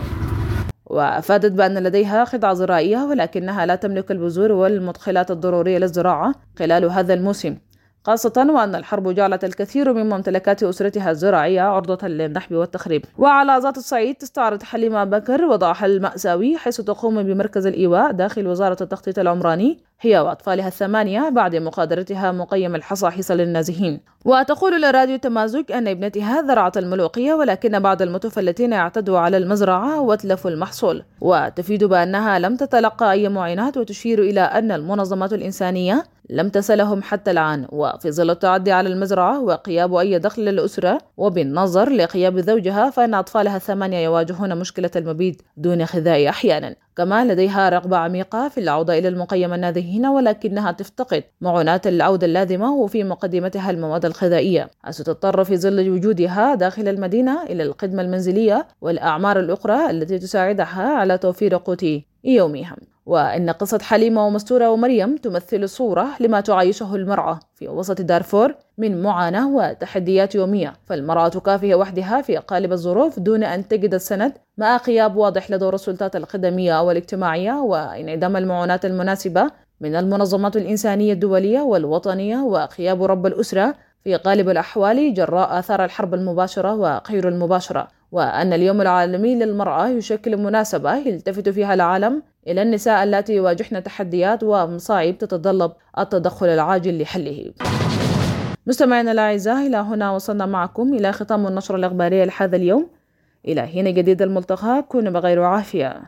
وأفادت بأن لديها خدعة زراعية ولكنها لا تملك البذور والمدخلات الضرورية للزراعة خلال هذا الموسم، خاصة وأن الحرب جعلت الكثير من ممتلكات أسرتها الزراعية عرضة للنحب والتخريب. وعلى ذات الصعيد تستعرض حليمة بكر وضعها المأساوي حيث تقوم بمركز الإيواء داخل وزارة التخطيط العمراني هي وأطفالها الثمانية بعد مقادرتها مقيم الحصاحصة للنازحين. وتقول لراديو تمازج أن ابنتها زرعت الملوقية ولكن بعض المتفلتين اعتدوا على المزرعة واتلفوا المحصول، وتفيد بأنها لم تتلقى أي معينات، وتشير إلى أن المنظمات الإنسانية لم تسلهم حتى الآن. وفي ظل التعدي على المزرعة وغياب أي دخل للأسرة وبالنظر لغياب زوجها فإن أطفالها الثمانية يواجهون مشكلة المبيت دون غذاء أحيانا. كما لديها رغبة عميقة في العودة إلى المقيم النازحين ولكنها تفتقد معونات العودة اللازمة وفي مقدمتها المواد الغذائية، ستضطر في ظل وجودها داخل المدينة إلى الخدمة المنزلية والأعمار الأخرى التي تساعدها على توفير قوت يومها. وإن قصة حليمة ومستورة ومريم تمثل صورة لما تعيشه المرأة في وسط دارفور من معاناة وتحديات يومية، فالمرأة تكافح وحدها في قالب الظروف دون أن تجد السند مع غياب واضح لدور السلطات الخدمية والاجتماعية وانعدام المعونات المناسبة من المنظمات الإنسانية الدولية والوطنية وغياب رب الأسرة في غالب الأحوال جراء آثار الحرب المباشرة وغير المباشرة. وأن اليوم العالمي للمرأة يشكل مناسبة يلتفت فيها العالم إلى النساء التي يواجهن تحديات ومصاعب تتطلب التدخل العاجل لحله. مستمعينا الأعزاء، إلى هنا وصلنا معكم إلى ختام النشرة الإخبارية لهذا اليوم. إلى حين جديد الملتقى، كونوا بغير عافية.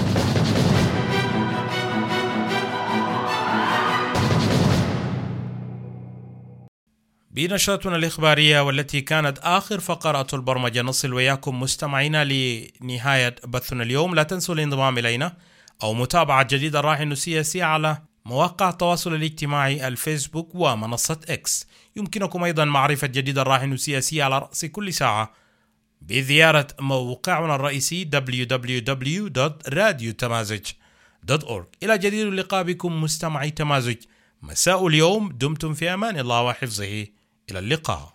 بنشرتنا الإخبارية والتي كانت آخر فقرة البرمجة نصل وياكم مستمعينا لنهاية بثنا اليوم. لا تنسوا الانضمام إلينا أو متابعة جديد الراهن السياسي على مواقع التواصل الاجتماعي الفيسبوك ومنصة إكس. يمكنكم أيضا معرفة جديد الراهن السياسي على رأس كل ساعة بزيارة موقعنا الرئيسي دبليو دبليو دبليو دوت راديو تمازج دوت أورغ. إلى جديد اللقاء بكم مستمعي تمازج مساء اليوم، دمتم في أمان الله وحفظه. إلى اللقاء.